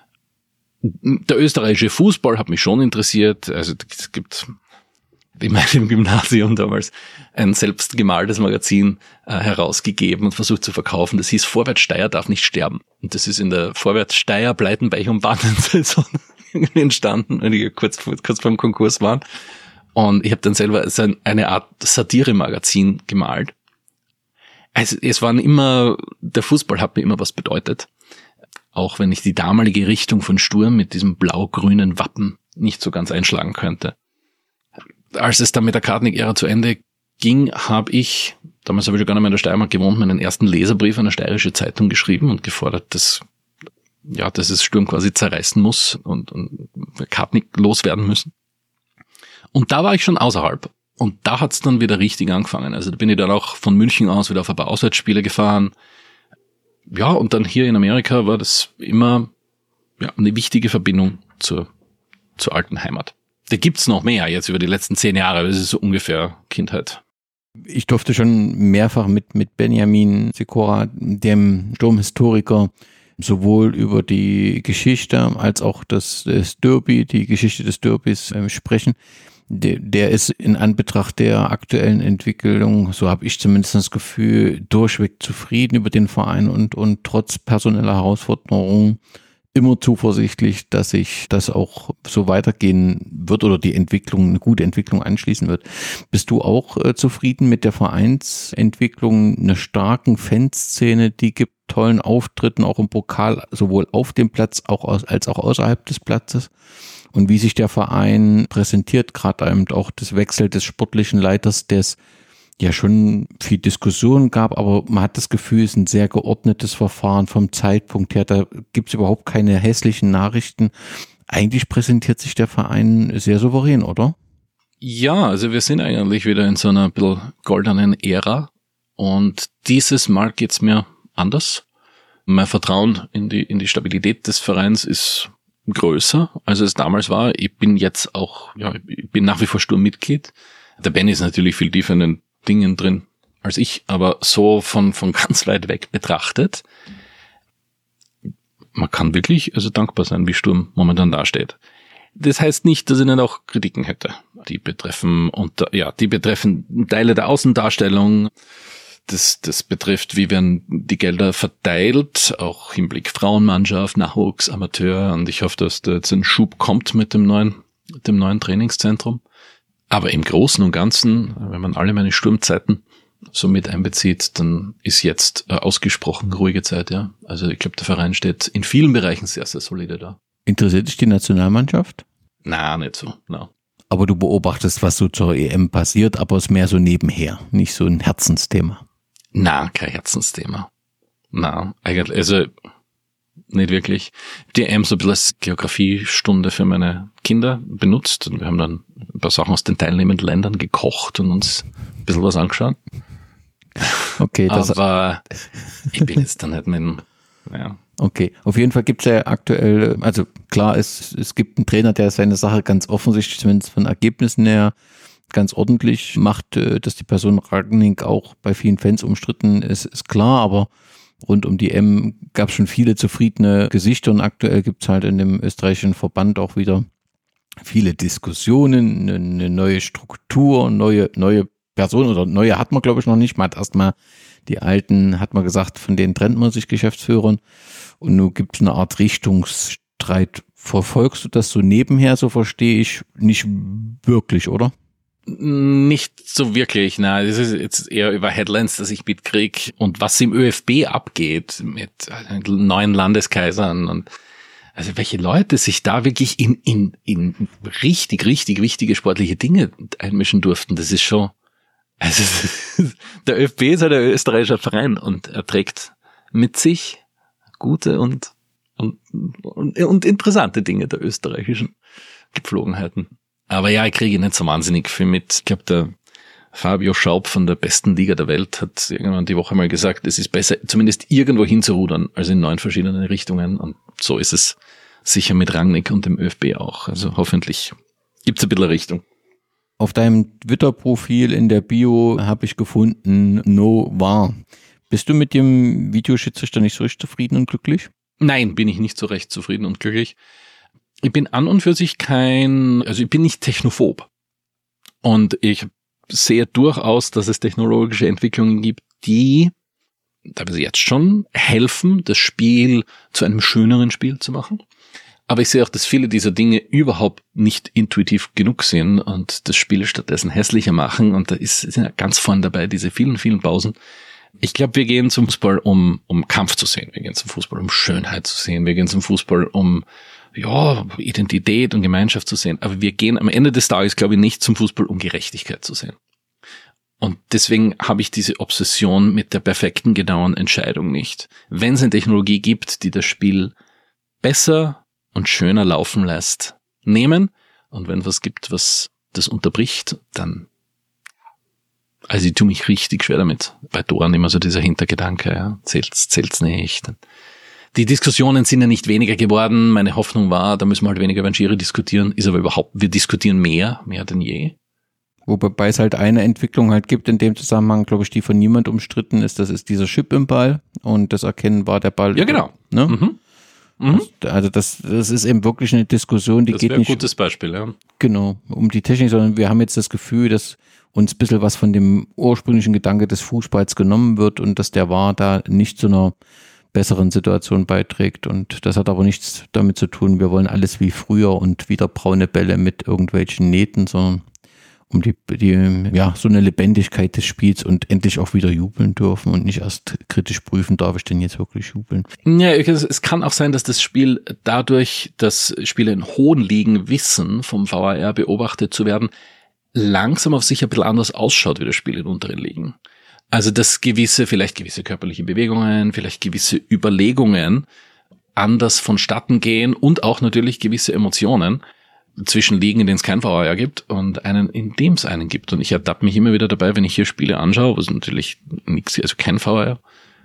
Der österreichische Fußball hat mich schon interessiert. Also es gibt in meinem Gymnasium damals ein selbst gemaltes Magazin äh, herausgegeben und versucht zu verkaufen. Das hieß Vorwärts Steyr darf nicht sterben. Und das ist in der Vorwärts Steyr Pleitenbeich und Bahnensaison entstanden, wenn die kurz, kurz vor dem Konkurs waren. Und ich habe dann selber so eine Art Satire-Magazin gemalt. Also es waren immer, der Fußball hat mir immer was bedeutet. Auch wenn ich die damalige Richtung von Sturm mit diesem blau-grünen Wappen nicht so ganz einschlagen könnte. Als es dann mit der Kartnick-Ära zu Ende ging, habe ich, damals habe ich schon gar nicht mehr in der Steiermark gewohnt, meinen ersten Leserbrief an eine steirische Zeitung geschrieben und gefordert, dass ja, dass es Sturm quasi zerreißen muss und, und Karpnik loswerden müssen. Und da war ich schon außerhalb. Und da hat's dann wieder richtig angefangen. Also da bin ich dann auch von München aus wieder auf ein paar Auswärtsspiele gefahren. Ja, und dann hier in Amerika war das immer ja, eine wichtige Verbindung zur, zur alten Heimat. Da gibt's noch mehr jetzt über die letzten zehn Jahre. Das ist so ungefähr Kindheit. Ich durfte schon mehrfach mit, mit Benjamin Sikora, dem Sturmhistoriker, sowohl über die Geschichte als auch das, das Derby, die Geschichte des Derbys äh, sprechen. Der, der ist in Anbetracht der aktuellen Entwicklung, so habe ich zumindest das Gefühl, durchweg zufrieden über den Verein und, und trotz personeller Herausforderungen immer zuversichtlich, dass sich das auch so weitergehen wird oder die Entwicklung, eine gute Entwicklung anschließen wird. Bist du auch äh, zufrieden mit der Vereinsentwicklung, einer starken Fanszene, die gibt tollen Auftritten auch im Pokal, sowohl auf dem Platz auch aus, als auch außerhalb des Platzes? Und wie sich der Verein präsentiert, gerade eben auch das Wechsel des sportlichen Leiters, des ja schon viel Diskussion gab, aber man hat das Gefühl, es ist ein sehr geordnetes Verfahren vom Zeitpunkt her. Da gibt es überhaupt keine hässlichen Nachrichten. Eigentlich präsentiert sich der Verein sehr souverän, oder? Ja, also wir sind eigentlich wieder in so einer bisschen goldenen Ära und dieses Mal geht's mir anders. Mein Vertrauen in die, in die Stabilität des Vereins ist größer, als es damals war. Ich bin jetzt auch, ja, ich bin nach wie vor Sturmmitglied. Der Ben ist natürlich viel tiefer in den Dingen drin als ich, aber so von, von ganz weit weg betrachtet, man kann wirklich also dankbar sein, wie Sturm momentan dasteht. Das heißt nicht, dass ich nicht auch Kritiken hätte. Die betreffen, und ja, die betreffen Teile der Außendarstellung. Das, das betrifft, wie werden die Gelder verteilt, auch Hinblick Frauenmannschaft, Nachwuchs, Amateur. Und ich hoffe, dass da jetzt ein Schub kommt mit dem neuen, mit dem neuen Trainingszentrum. Aber im Großen und Ganzen, wenn man alle meine Sturmzeiten so mit einbezieht, dann ist jetzt äh, ausgesprochen ruhige Zeit, ja. Also ich glaube, der Verein steht in vielen Bereichen sehr, sehr solide da. Interessiert dich die Nationalmannschaft? Na, nicht so, na. Aber du beobachtest, was so zur E M passiert, aber es ist mehr so nebenher, nicht so ein Herzensthema. Na, kein Herzensthema. Na, eigentlich, also nicht wirklich. Die E M so ein bisschen als Geografiestunde für meine Kinder benutzt und wir haben dann ein paar Sachen aus den teilnehmenden Ländern gekocht und uns ein bisschen was angeschaut. Okay, das aber ich bin jetzt dann nicht mit dem, ja. Okay, auf jeden Fall gibt es ja aktuell, also klar, es, es gibt einen Trainer, der seine Sache ganz offensichtlich, zumindest von Ergebnissen her, ganz ordentlich macht, dass die Person Rangnick auch bei vielen Fans umstritten ist, ist klar, aber rund um die E M gab es schon viele zufriedene Gesichter und aktuell gibt es halt in dem österreichischen Verband auch wieder viele Diskussionen, eine, eine neue Struktur, neue, neue Personen oder neue hat man glaube ich noch nicht, man hat erstmal die alten, hat man gesagt, von denen trennt man sich Geschäftsführern und nun gibt es eine Art Richtungsstreit. Verfolgst du das so nebenher, so verstehe ich, nicht wirklich, oder? Nicht so wirklich, na, das ist jetzt eher über Headlines, dass ich mitkriege und was im ÖFB abgeht mit neuen Landeskaisern und also welche Leute sich da wirklich in, in, in richtig, richtig wichtige sportliche Dinge einmischen durften, das ist schon, also der ÖFB ist halt ein österreichischer Verein und er trägt mit sich gute und, und, und, und interessante Dinge der österreichischen Gepflogenheiten. Aber ja, ich kriege nicht so wahnsinnig viel mit. Ich glaube, der Fabio Schaub von der besten Liga der Welt hat irgendwann die Woche mal gesagt, es ist besser, zumindest irgendwo hinzurudern, als in neun verschiedenen Richtungen. Und so ist es sicher mit Rangnick und dem ÖFB auch. Also hoffentlich gibt es ein bisschen Richtung. Auf deinem Twitter-Profil in der Bio habe ich gefunden, no war. Bist du mit dem Videoschiedsrichter nicht so recht zufrieden und glücklich? Nein, bin ich nicht so recht zufrieden und glücklich. Ich bin an und für sich kein, also ich bin nicht technophob. Und ich sehe durchaus, dass es technologische Entwicklungen gibt, die, da wir sie jetzt schon helfen, das Spiel zu einem schöneren Spiel zu machen. Aber ich sehe auch, dass viele dieser Dinge überhaupt nicht intuitiv genug sind und das Spiel stattdessen hässlicher machen. Und da ist, sind ja ganz vorne dabei diese vielen, vielen Pausen. Ich glaube, wir gehen zum Fußball, um, um Kampf zu sehen. Wir gehen zum Fußball, um Schönheit zu sehen. Wir gehen zum Fußball, um ja, Identität und Gemeinschaft zu sehen. Aber wir gehen am Ende des Tages, glaube ich, nicht zum Fußball, um Gerechtigkeit zu sehen. Und deswegen habe ich diese Obsession mit der perfekten, genauen Entscheidung nicht. Wenn es eine Technologie gibt, die das Spiel besser und schöner laufen lässt, nehmen. Und wenn es was gibt, was das unterbricht, dann, also ich tue mich richtig schwer damit. Bei Toren immer so dieser Hintergedanke, ja, zählt's, zählt's nicht. Die Diskussionen sind ja nicht weniger geworden. Meine Hoffnung war, da müssen wir halt weniger über den Schiri diskutieren, ist aber überhaupt, wir diskutieren mehr, mehr denn je. Wobei es halt eine Entwicklung halt gibt in dem Zusammenhang, glaube ich, die von niemand umstritten ist, das ist dieser Chip im Ball und das Erkennen war der Ball. Ja, genau. Ne? Mhm. Mhm. Also das, das ist eben wirklich eine Diskussion, die das geht ein nicht gutes Beispiel, ja. Genau, um die Technik, sondern wir haben jetzt das Gefühl, dass uns ein bisschen was von dem ursprünglichen Gedanke des Fußballs genommen wird und dass der V A R da nicht zu einer besseren Situation beiträgt. Und das hat aber nichts damit zu tun, wir wollen alles wie früher und wieder braune Bälle mit irgendwelchen Nähten, sondern um die, die, ja, so eine Lebendigkeit des Spiels und endlich auch wieder jubeln dürfen und nicht erst kritisch prüfen, darf ich denn jetzt wirklich jubeln? Ja, es kann auch sein, dass das Spiel dadurch, dass Spieler in hohen Ligen wissen, vom V A R beobachtet zu werden, langsam auf sich ein bisschen anders ausschaut wie das Spiel in unteren Ligen. Also, dass gewisse, vielleicht gewisse körperliche Bewegungen, vielleicht gewisse Überlegungen anders vonstatten gehen und auch natürlich gewisse Emotionen zwischen Ligen, in denen es kein V A R gibt und einen, in dem es einen gibt. Und ich ertappe mich immer wieder dabei, wenn ich hier Spiele anschaue, was natürlich nichts, also kein V A R.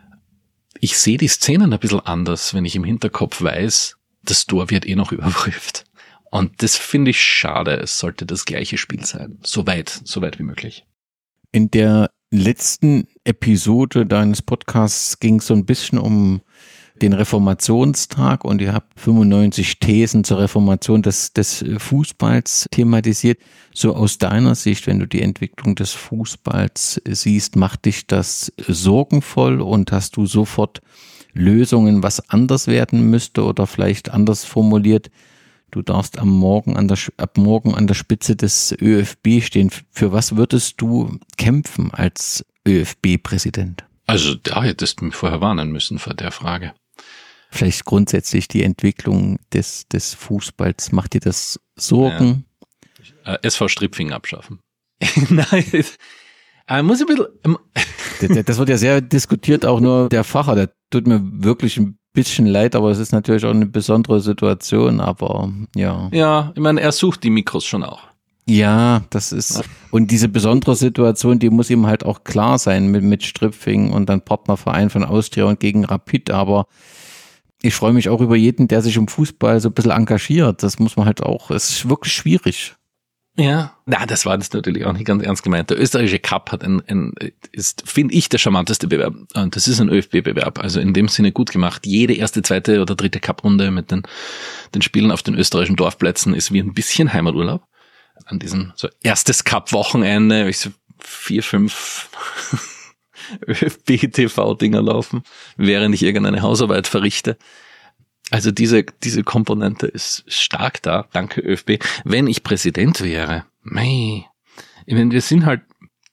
Ich sehe die Szenen ein bisschen anders, wenn ich im Hinterkopf weiß, das Tor wird eh noch überprüft. Und das finde ich schade. Es sollte das gleiche Spiel sein. Soweit, soweit wie möglich. In der letzten Episode deines Podcasts ging es so ein bisschen um den Reformationstag und ihr habt fünfundneunzig Thesen zur Reformation des, des Fußballs thematisiert. So aus deiner Sicht, wenn du die Entwicklung des Fußballs siehst, macht dich das sorgenvoll und hast du sofort Lösungen, was anders werden müsste oder vielleicht anders formuliert? Du darfst am Morgen an der, ab morgen an der Spitze des ÖFB stehen. Für was würdest du kämpfen als ÖFB-Präsident? Also da hättest du mich vorher warnen müssen vor der Frage. Vielleicht grundsätzlich die Entwicklung des, des Fußballs. Macht dir das Sorgen? Ja. Äh, S V Stripfing abschaffen. Nein, äh, muss ich ein bisschen... das, das wird ja sehr diskutiert, auch nur der Facher. Der tut mir wirklich ein bisschen leid, aber es ist natürlich auch eine besondere Situation, aber ja. Ja, ich meine, er sucht die Mikros schon auch. Ja, das ist, und diese besondere Situation, die muss ihm halt auch klar sein mit, mit Stripfing und dann Partnerverein von Austria und gegen Rapid, aber ich freue mich auch über jeden, der sich im Fußball so ein bisschen engagiert. Das muss man halt auch, es ist wirklich schwierig. Ja, na, das war das natürlich auch nicht ganz ernst gemeint. Der österreichische Cup hat ein, ein ist, finde ich, der charmanteste Bewerb. Und das ist ein ÖFB-Bewerb. Also in dem Sinne gut gemacht. Jede erste, zweite oder dritte Cup-Runde mit den, den Spielen auf den österreichischen Dorfplätzen ist wie ein bisschen Heimaturlaub. An diesem so erstes Cup-Wochenende, ich so vier, fünf ÖFB-T V-Dinger laufen, während ich irgendeine Hausarbeit verrichte. Also diese diese Komponente ist stark da, danke ÖFB. Wenn ich Präsident wäre, mei, ich meine, wir sind halt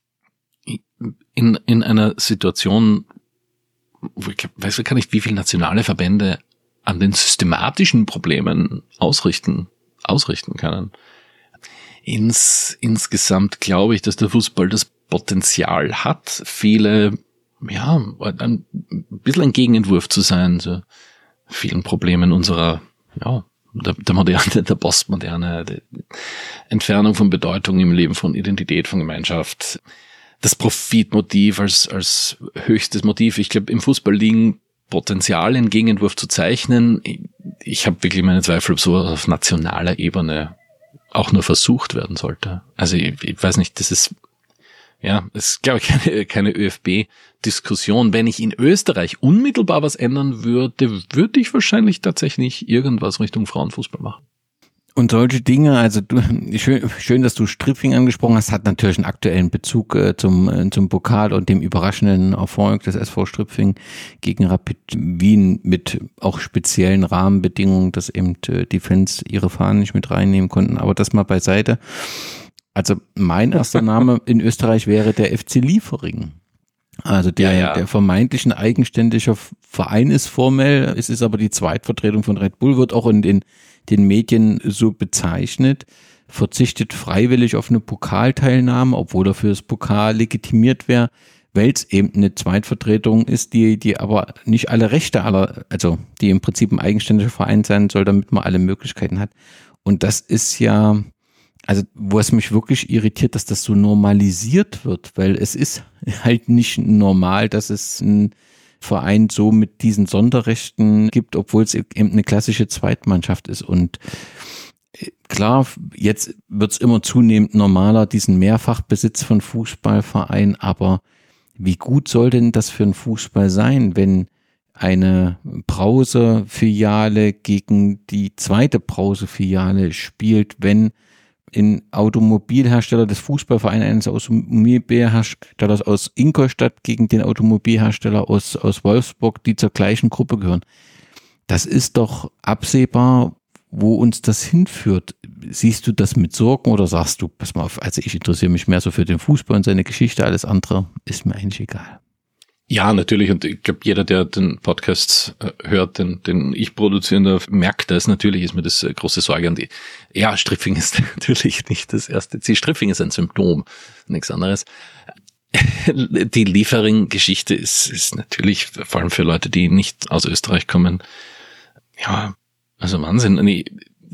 in in einer Situation, wo ich weiß gar nicht, wie viele nationale Verbände an den systematischen Problemen ausrichten ausrichten können. Ins, insgesamt glaube ich, dass der Fußball das Potenzial hat, viele, ja, ein bisschen ein Gegenentwurf zu sein, so vielen Problemen unserer, ja, der, der Moderne, der Postmoderne, der Entfernung von Bedeutung im Leben, von Identität, von Gemeinschaft, das Profitmotiv als, als höchstes Motiv. Ich glaube, im Fußball liegen Potenzial, einen Gegenentwurf zu zeichnen. Ich, ich habe wirklich meine Zweifel, ob so auf nationaler Ebene auch nur versucht werden sollte. Also ich, ich weiß nicht, das ist, ja, es ist, glaube ich, keine, keine ÖFB-Diskussion. Wenn ich in Österreich unmittelbar was ändern würde, würde ich wahrscheinlich tatsächlich irgendwas Richtung Frauenfußball machen. Und solche Dinge, also du, schön, schön, dass du Stripfing angesprochen hast, hat natürlich einen aktuellen Bezug äh, zum äh, zum Pokal und dem überraschenden Erfolg des S V Stripfing gegen Rapid Wien mit auch speziellen Rahmenbedingungen, dass eben äh, die Fans ihre Fahnen nicht mit reinnehmen konnten. Aber das mal beiseite. Also mein erster Name in Österreich wäre der F C Liefering. Also der, ja, ja. der vermeintlich ein eigenständiger Verein ist formell, es ist aber die Zweitvertretung von Red Bull, wird auch in den, den Medien so bezeichnet, verzichtet freiwillig auf eine Pokalteilnahme, obwohl er für das Pokal legitimiert wäre. weil es eben eine Zweitvertretung ist, die, die aber nicht alle Rechte aller, also die im Prinzip ein eigenständiger Verein sein soll, damit man alle Möglichkeiten hat. Und das ist ja, also wo es mich wirklich irritiert, dass das so normalisiert wird, weil es ist halt nicht normal, dass es ein Verein so mit diesen Sonderrechten gibt, obwohl es eben eine klassische Zweitmannschaft ist. Und klar, jetzt wird es immer zunehmend normaler, diesen Mehrfachbesitz von Fußballvereinen, aber wie gut soll denn das für einen Fußball sein, wenn eine Brause-Filiale gegen die zweite Brause-Filiale spielt, wenn ein Automobilhersteller des Fußballvereins eines Automobilherstellers aus Ingolstadt gegen den Automobilhersteller aus, aus Wolfsburg, die zur gleichen Gruppe gehören. Das ist doch absehbar, wo uns das hinführt. Siehst du das mit Sorgen oder sagst du, pass mal auf, also ich interessiere mich mehr so für den Fußball und seine Geschichte, alles andere ist mir eigentlich egal. Ja, natürlich. Und ich glaube, jeder, der den Podcast hört, den, den ich produzieren darf, merkt das. Natürlich ist mir das eine große Sorge. Und die, ja, Striffing ist natürlich nicht das erste Ziel. Striffing ist ein Symptom, nichts anderes. Die Liefering-Geschichte ist, ist natürlich, vor allem für Leute, die nicht aus Österreich kommen, ja, also Wahnsinn. Nee,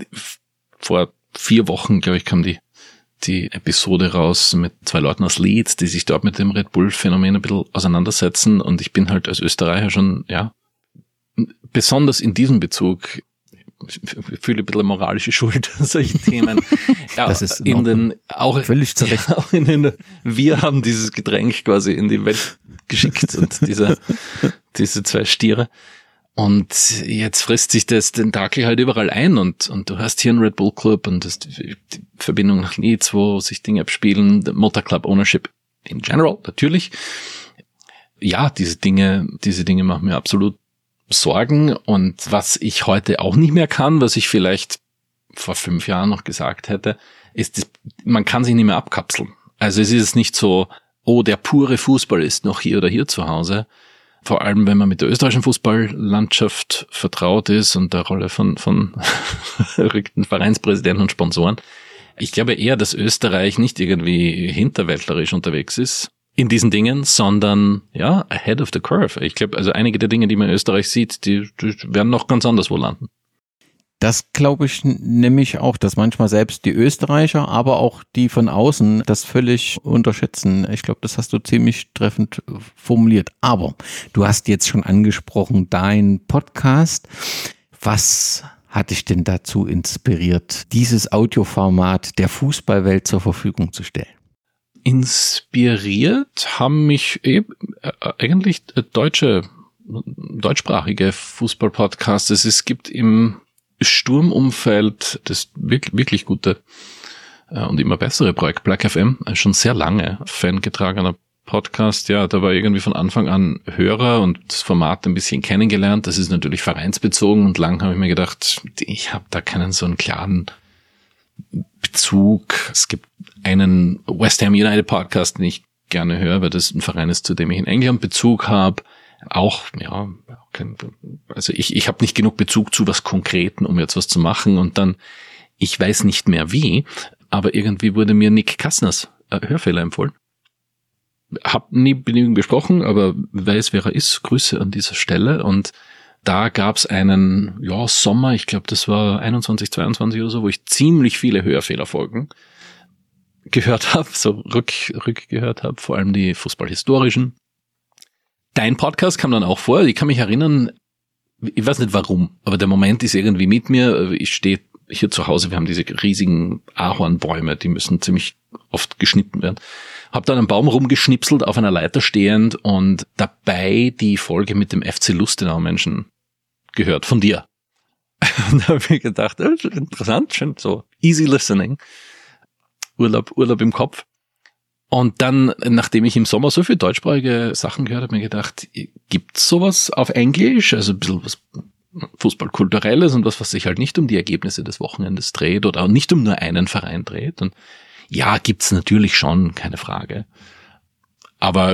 vor vier Wochen, glaube ich, kam die die Episode raus mit zwei Leuten aus Leeds, die sich dort mit dem Red Bull-Phänomen ein bisschen auseinandersetzen. Und ich bin halt als Österreicher schon, ja, besonders in diesem Bezug, ich fühle ein bisschen moralische Schuld an solchen Themen. Ja, das ist in den, auch, völlig zu Recht. Ja, auch in den, wir haben dieses Getränk quasi in die Welt geschickt und diese, diese zwei Stiere. Und jetzt frisst sich das Tentakel halt überall ein und, und du hast hier einen Red Bull Club und das, die Verbindung nach Leeds, wo sich Dinge abspielen, der Motor Club Ownership in general, natürlich. Ja, diese Dinge, diese Dinge machen mir absolut Sorgen und was ich heute auch nicht mehr kann, was ich vielleicht vor fünf Jahren noch gesagt hätte, ist, das, man kann sich nicht mehr abkapseln. Also es ist nicht so, oh, der pure Fußball ist noch hier oder hier zu Hause. Vor allem, wenn man mit der österreichischen Fußballlandschaft vertraut ist und der Rolle von, von verrückten Vereinspräsidenten und Sponsoren. Ich glaube eher, dass Österreich nicht irgendwie hinterwäldlerisch unterwegs ist in diesen Dingen, sondern, ja, ahead of the curve. Ich glaube, also einige der Dinge, die man in Österreich sieht, die, die werden noch ganz anderswo landen. Das glaube ich nämlich auch, dass manchmal selbst die Österreicher, aber auch die von außen das völlig unterschätzen. Ich glaube, das hast du ziemlich treffend formuliert. Aber du hast jetzt schon angesprochen, dein Podcast. Was hat dich denn dazu inspiriert, dieses Audioformat der Fußballwelt zur Verfügung zu stellen? Inspiriert haben mich eben eigentlich deutsche, deutschsprachige Fußballpodcasts. Es gibt im Sturmumfeld das wirklich, wirklich gute äh, und immer bessere Projekt Black F M, schon sehr lange fangetragener Podcast. Ja, da war irgendwie von Anfang an Hörer und das Format ein bisschen kennengelernt. Das ist natürlich vereinsbezogen und lang habe ich mir gedacht, ich habe da keinen so einen klaren Bezug. Es gibt einen West Ham United Podcast, den ich gerne höre, weil das ein Verein ist, zu dem ich in England Bezug habe. Auch, ja, also ich, ich habe nicht genug Bezug zu was Konkreten, um jetzt was zu machen und dann, ich weiß nicht mehr wie, aber irgendwie wurde mir Nick Kassners Hörfehler empfohlen. Hab nie mit ihm gesprochen, aber weiß, wer er ist. Grüße an dieser Stelle und da gab's einen, ja, Sommer, ich glaube, das war einundzwanzig, zweiundzwanzig oder so, wo ich ziemlich viele Hörfehlerfolgen gehört habe, so rück, rückgehört habe, vor allem die fußballhistorischen. Dein Podcast kam dann auch vor. Ich kann mich erinnern, ich weiß nicht warum, aber der Moment ist irgendwie mit mir. Ich stehe hier zu Hause, wir haben diese riesigen Ahornbäume, die müssen ziemlich oft geschnitten werden. Hab dann einen Baum rumgeschnipselt, auf einer Leiter stehend und dabei die Folge mit dem F C Lustenau-Menschen gehört, von dir. Und da habe ich gedacht, oh, interessant, schön, so easy listening. Urlaub, Urlaub im Kopf. Und dann, nachdem ich im Sommer so viel deutschsprachige Sachen gehört habe, mir gedacht, gibt's sowas auf Englisch? Also ein bisschen was Fußballkulturelles und was, was sich halt nicht um die Ergebnisse des Wochenendes dreht oder nicht um nur einen Verein dreht. Und ja, gibt's natürlich schon, keine Frage. Aber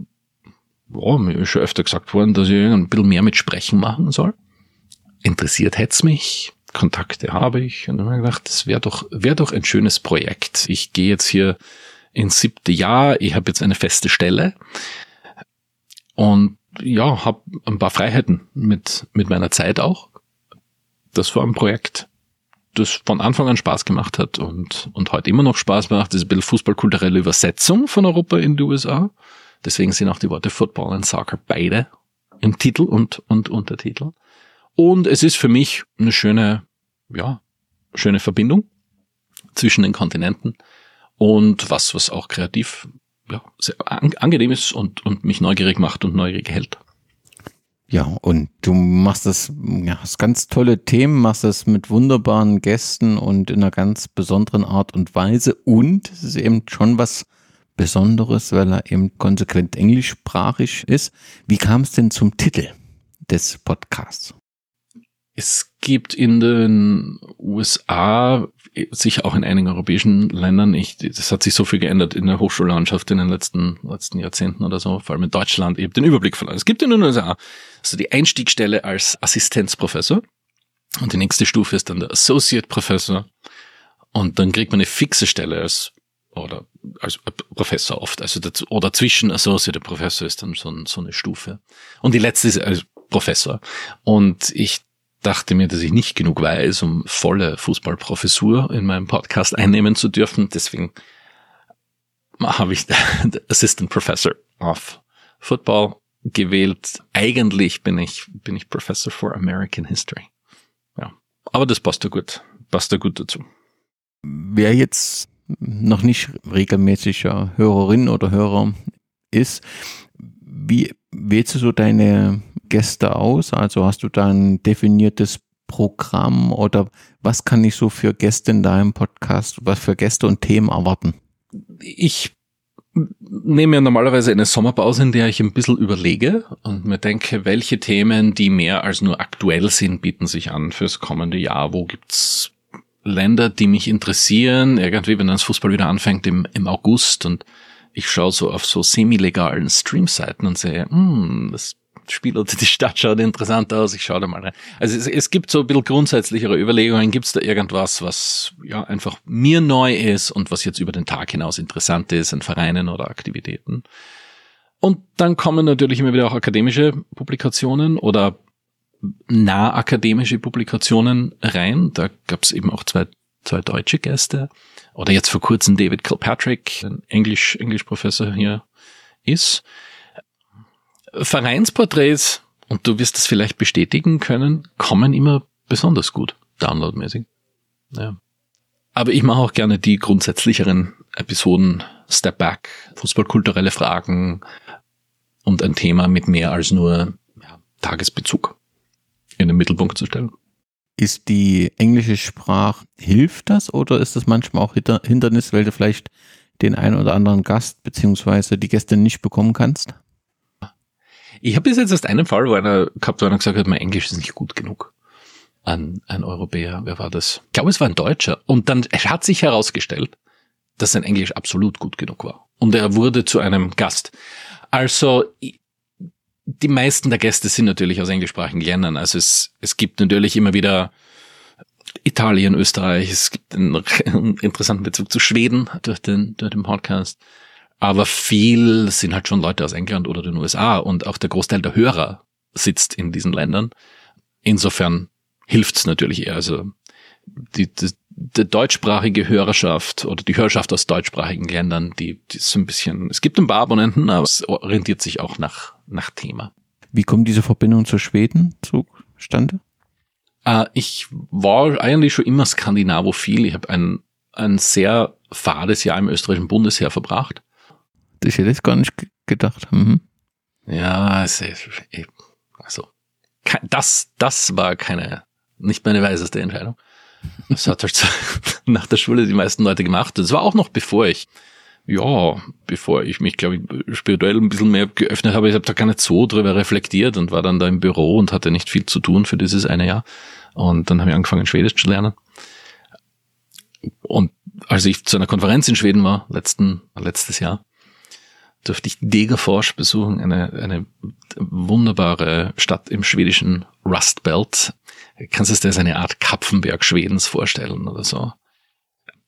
ja, mir ist schon öfter gesagt worden, dass ich ein bisschen mehr mit Sprechen machen soll. Interessiert hätt's mich, Kontakte habe ich. Und dann habe ich gedacht, das wäre doch, wäre doch ein schönes Projekt. Ich gehe jetzt hier ins siebte Jahr, ich habe jetzt eine feste Stelle Und ja, habe ein paar Freiheiten mit mit meiner Zeit auch. Das war ein Projekt, das von Anfang an Spaß gemacht hat und und heute immer noch Spaß macht. Das ist ein bisschen fußballkulturelle Übersetzung von Europa in die U S A. Deswegen sind auch die Worte Football und Soccer beide im Titel und und Untertitel. Und es ist für mich eine schöne, ja, schöne Verbindung zwischen den Kontinenten und was was auch kreativ, ja, sehr angenehm ist und und mich neugierig macht und neugierig hält. Ja, und du machst das, ja, hast ganz tolle Themen, machst das mit wunderbaren Gästen und in einer ganz besonderen Art und Weise. Und es ist eben schon was Besonderes, weil er eben konsequent englischsprachig ist. Wie kam es denn zum Titel des Podcasts? Es gibt in den U S A, sicher auch in einigen europäischen Ländern, ich, das hat sich so viel geändert in der Hochschullandschaft in den letzten, letzten Jahrzehnten oder so, vor allem in Deutschland, ich habe den Überblick verloren. Es gibt in den U S A also die Einstiegsstelle als Assistenzprofessor und die nächste Stufe ist dann der Associate Professor und dann kriegt man eine fixe Stelle als oder als Professor oft, also dazu, oder zwischen Associate und Professor ist dann so, so eine Stufe. Und die letzte ist als Professor. Und ich dachte mir, dass ich nicht genug weiß, um volle Fußballprofessur in meinem Podcast einnehmen zu dürfen. Deswegen habe ich Assistant Professor of Football gewählt. Eigentlich bin ich bin ich Professor for American History. Ja, aber das passt da gut, passt da gut dazu. Wer jetzt noch nicht regelmäßiger Hörerin oder Hörer ist, wie wählst du so deine Gäste aus? Also hast du da ein definiertes Programm oder was kann ich so für Gäste in deinem Podcast, was für Gäste und Themen erwarten? Ich nehme ja normalerweise eine Sommerpause, in der ich ein bisschen überlege und mir denke, welche Themen, die mehr als nur aktuell sind, bieten sich an fürs kommende Jahr. Wo gibt's Länder, die mich interessieren? Irgendwie, wenn dann das Fußball wieder anfängt im, im August und ich schaue so auf so semi-legalen Streamseiten und sehe, hm, das Spiel oder die Stadt schaut interessant aus, ich schaue da mal rein. Also es, es gibt so ein bisschen grundsätzlichere Überlegungen, gibt es da irgendwas, was ja einfach mir neu ist und was jetzt über den Tag hinaus interessant ist, an Vereinen oder Aktivitäten. Und dann kommen natürlich immer wieder auch akademische Publikationen oder nah akademische Publikationen rein. Da gab es eben auch zwei, zwei deutsche Gäste. Oder jetzt vor kurzem David Kilpatrick, ein Englisch, Englischprofessor hier ist. Vereinsporträts, und du wirst es vielleicht bestätigen können, kommen immer besonders gut, downloadmäßig. Ja. Aber ich mache auch gerne die grundsätzlicheren Episoden, Step Back, fußballkulturelle Fragen und ein Thema mit mehr als nur ja, Tagesbezug in den Mittelpunkt zu stellen. Ist die englische Sprache, hilft das oder ist das manchmal auch Hindernis, weil du vielleicht den einen oder anderen Gast beziehungsweise die Gäste nicht bekommen kannst? Ich habe bis jetzt erst einen Fall, wo einer gehabt, wo einer gesagt hat, mein Englisch ist nicht gut genug. Ein, ein Europäer, wer war das? Ich glaube, es war ein Deutscher. Und dann hat sich herausgestellt, dass sein Englisch absolut gut genug war. Und er wurde zu einem Gast. Also die meisten der Gäste sind natürlich aus englischsprachigen Ländern. Also es, es gibt natürlich immer wieder Italien, Österreich. Es gibt einen, einen interessanten Bezug zu Schweden durch den, durch den Podcast. Aber viel sind halt schon Leute aus England oder den U S A und auch der Großteil der Hörer sitzt in diesen Ländern. Insofern hilft's natürlich eher. Also die, die, die deutschsprachige Hörerschaft oder die Hörerschaft aus deutschsprachigen Ländern, die, die ist so ein bisschen, es gibt ein paar Abonnenten, aber es orientiert sich auch nach, nach Thema. Wie kommt diese Verbindung zu Schweden zustande? Äh, ich war eigentlich schon immer skandinavophil. Ich habe ein, ein sehr fades Jahr im österreichischen Bundesheer verbracht. Ich hätte es gar nicht gedacht. Mhm. Ja, es, also das, das war keine, nicht meine weiseste Entscheidung. Das hat halt nach der Schule die meisten Leute gemacht. Das war auch noch bevor ich, ja, bevor ich mich, glaube ich, spirituell ein bisschen mehr geöffnet habe. Ich habe da gar nicht so drüber reflektiert und war dann da im Büro und hatte nicht viel zu tun für dieses eine Jahr. Und dann habe ich angefangen, Schwedisch zu lernen. Und als ich zu einer Konferenz in Schweden war, letzten, letztes Jahr, durfte ich Degerfors besuchen, eine, eine wunderbare Stadt im schwedischen Rust Belt. Kannst du dir das eine Art Kapfenberg Schwedens vorstellen oder so?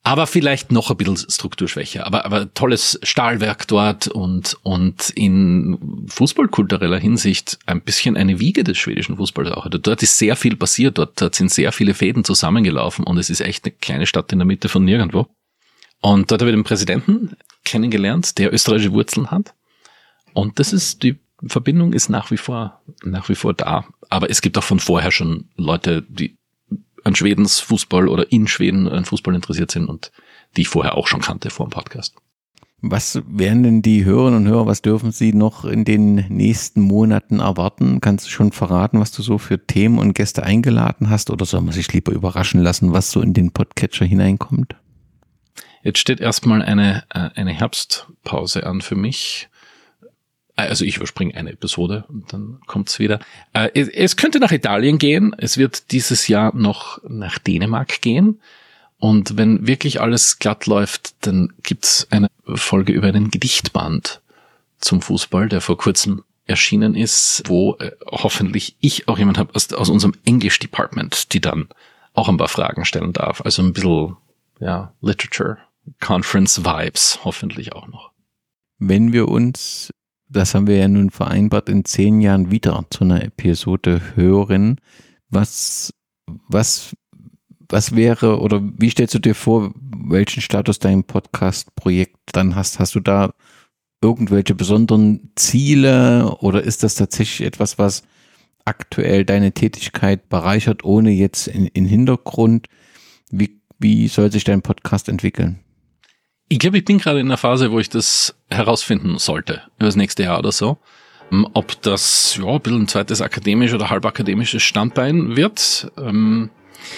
Aber vielleicht noch ein bisschen strukturschwächer. Aber, aber tolles Stahlwerk dort und, und in fußballkultureller Hinsicht ein bisschen eine Wiege des schwedischen Fußballs auch. Also dort ist sehr viel passiert. Dort, dort sind sehr viele Fäden zusammengelaufen und es ist echt eine kleine Stadt in der Mitte von nirgendwo. Und dort habe ich den Präsidenten kennengelernt, der österreichische Wurzeln hat. Und das ist, die Verbindung ist nach wie vor, nach wie vor da. Aber es gibt auch von vorher schon Leute, die an Schwedens Fußball oder in Schweden an Fußball interessiert sind und die ich vorher auch schon kannte vor dem Podcast. Was werden denn die Hörerinnen und Hörer, was dürfen sie noch in den nächsten Monaten erwarten? Kannst du schon verraten, was du so für Themen und Gäste eingeladen hast, oder soll man sich lieber überraschen lassen, was so in den Podcatcher hineinkommt? Jetzt steht erstmal eine, eine Herbstpause an für mich. Also ich überspringe eine Episode und dann kommt's wieder. Es, es könnte nach Italien gehen. Es wird dieses Jahr noch nach Dänemark gehen. Und wenn wirklich alles glatt läuft, dann gibt's eine Folge über einen Gedichtband zum Fußball, der vor kurzem erschienen ist, wo äh, hoffentlich ich auch jemand habe aus, aus unserem English Department, die dann auch ein paar Fragen stellen darf. Also ein bisschen, ja, Literature, Conference Vibes hoffentlich auch noch. Wenn wir uns, das haben wir ja nun vereinbart, in zehn Jahren wieder zu einer Episode hören, was, was, was wäre, oder wie stellst du dir vor, welchen Status dein Podcast-Projekt dann hast? Hast du da irgendwelche besonderen Ziele oder ist das tatsächlich etwas, was aktuell deine Tätigkeit bereichert, ohne jetzt in, in Hintergrund? Wie, wie soll sich dein Podcast entwickeln? Ich glaube, ich bin gerade in einer Phase, wo ich das herausfinden sollte, über das nächste Jahr oder so. Ob das ja ein bisschen ein zweites akademisch oder halbakademisches Standbein wird, ähm,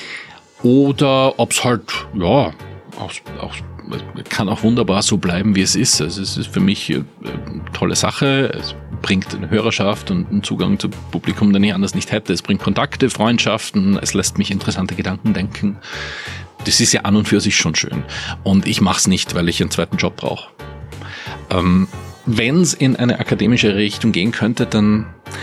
oder ob es halt, ja, auch, auch, kann auch wunderbar so bleiben, wie es ist. Also es ist für mich eine tolle Sache. Es bringt eine Hörerschaft und einen Zugang zum Publikum, den ich anders nicht hätte. Es bringt Kontakte, Freundschaften, es lässt mich interessante Gedanken denken. Das ist ja an und für sich schon schön. Und ich mache es nicht, weil ich einen zweiten Job brauche. Ähm, wenn es in eine akademische Richtung gehen könnte, dann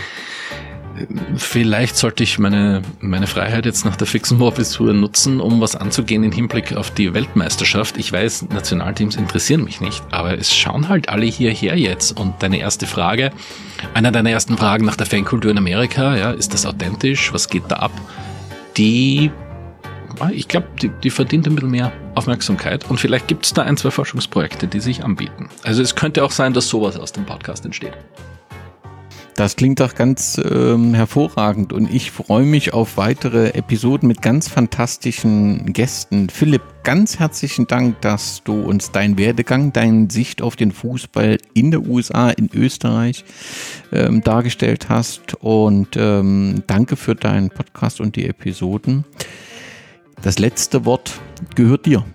vielleicht sollte ich meine, meine Freiheit jetzt nach der fixen Professur nutzen, um was anzugehen im Hinblick auf die Weltmeisterschaft. Ich weiß, Nationalteams interessieren mich nicht, aber es schauen halt alle hierher jetzt. Und deine erste Frage, einer deiner ersten Fragen nach der Fankultur in Amerika, ja, ist das authentisch? Was geht da ab? Die, ich glaube, die, die verdient ein bisschen mehr Aufmerksamkeit und vielleicht gibt es da ein, zwei Forschungsprojekte, die sich anbieten. Also es könnte auch sein, dass sowas aus dem Podcast entsteht. Das klingt doch ganz ähm, hervorragend und ich freue mich auf weitere Episoden mit ganz fantastischen Gästen. Philipp, ganz herzlichen Dank, dass du uns deinen Werdegang, deine Sicht auf den Fußball in der U S A, in Österreich ähm, dargestellt hast und ähm, danke für deinen Podcast und die Episoden. Das letzte Wort gehört dir.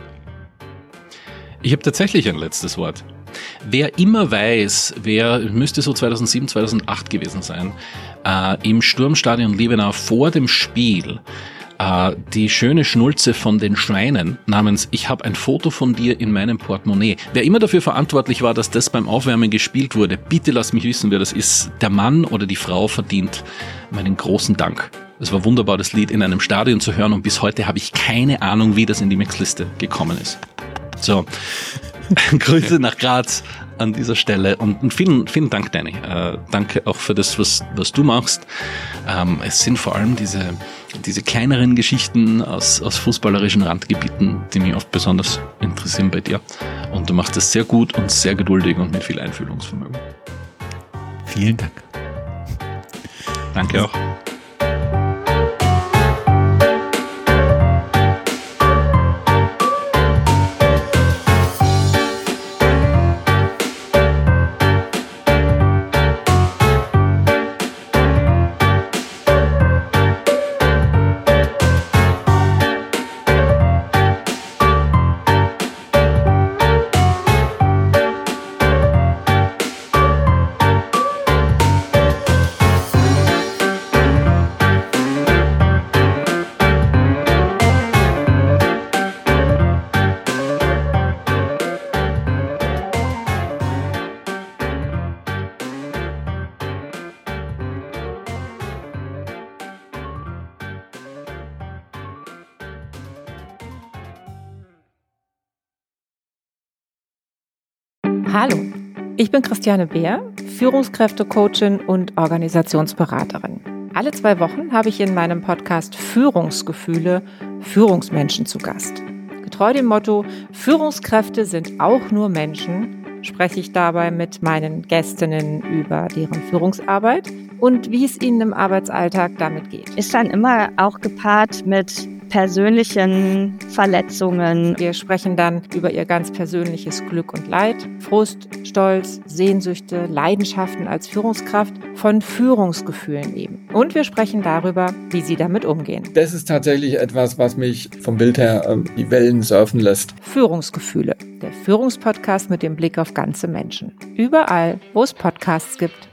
Ich habe tatsächlich ein letztes Wort. Wer immer weiß, wer, müsste so zweitausendsieben, zweitausendacht gewesen sein, äh, im Sturmstadion Liebenau vor dem Spiel äh, die schöne Schnulze von den Schweinen namens "Ich habe ein Foto von dir in meinem Portemonnaie". Wer immer dafür verantwortlich war, dass das beim Aufwärmen gespielt wurde, bitte lass mich wissen, wer das ist. Der Mann oder die Frau verdient meinen großen Dank. Es war wunderbar, das Lied in einem Stadion zu hören und bis heute habe ich keine Ahnung, wie das in die Mixliste gekommen ist. So. Grüße nach Graz an dieser Stelle und vielen, vielen Dank, Danny. Äh, danke auch für das, was, was du machst. Ähm, es sind vor allem diese, diese kleineren Geschichten aus, aus fußballerischen Randgebieten, die mich oft besonders interessieren bei dir. Und du machst das sehr gut und sehr geduldig und mit viel Einfühlungsvermögen. Vielen Dank. Danke auch. Hallo, ich bin Christiane Beer, Führungskräftecoachin und Organisationsberaterin. Alle zwei Wochen habe ich in meinem Podcast Führungsgefühle Führungsmenschen zu Gast. Getreu dem Motto, Führungskräfte sind auch nur Menschen, spreche ich dabei mit meinen Gästinnen über deren Führungsarbeit und wie es ihnen im Arbeitsalltag damit geht. Ist dann immer auch gepaart mit persönlichen Verletzungen. Wir sprechen dann über ihr ganz persönliches Glück und Leid, Frust, Stolz, Sehnsüchte, Leidenschaften als Führungskraft, von Führungsgefühlen eben. Und wir sprechen darüber, wie sie damit umgehen. Das ist tatsächlich etwas, was mich vom Bild her äh, die Wellen surfen lässt. Führungsgefühle, der Führungspodcast mit dem Blick auf ganze Menschen. Überall, wo es Podcasts gibt.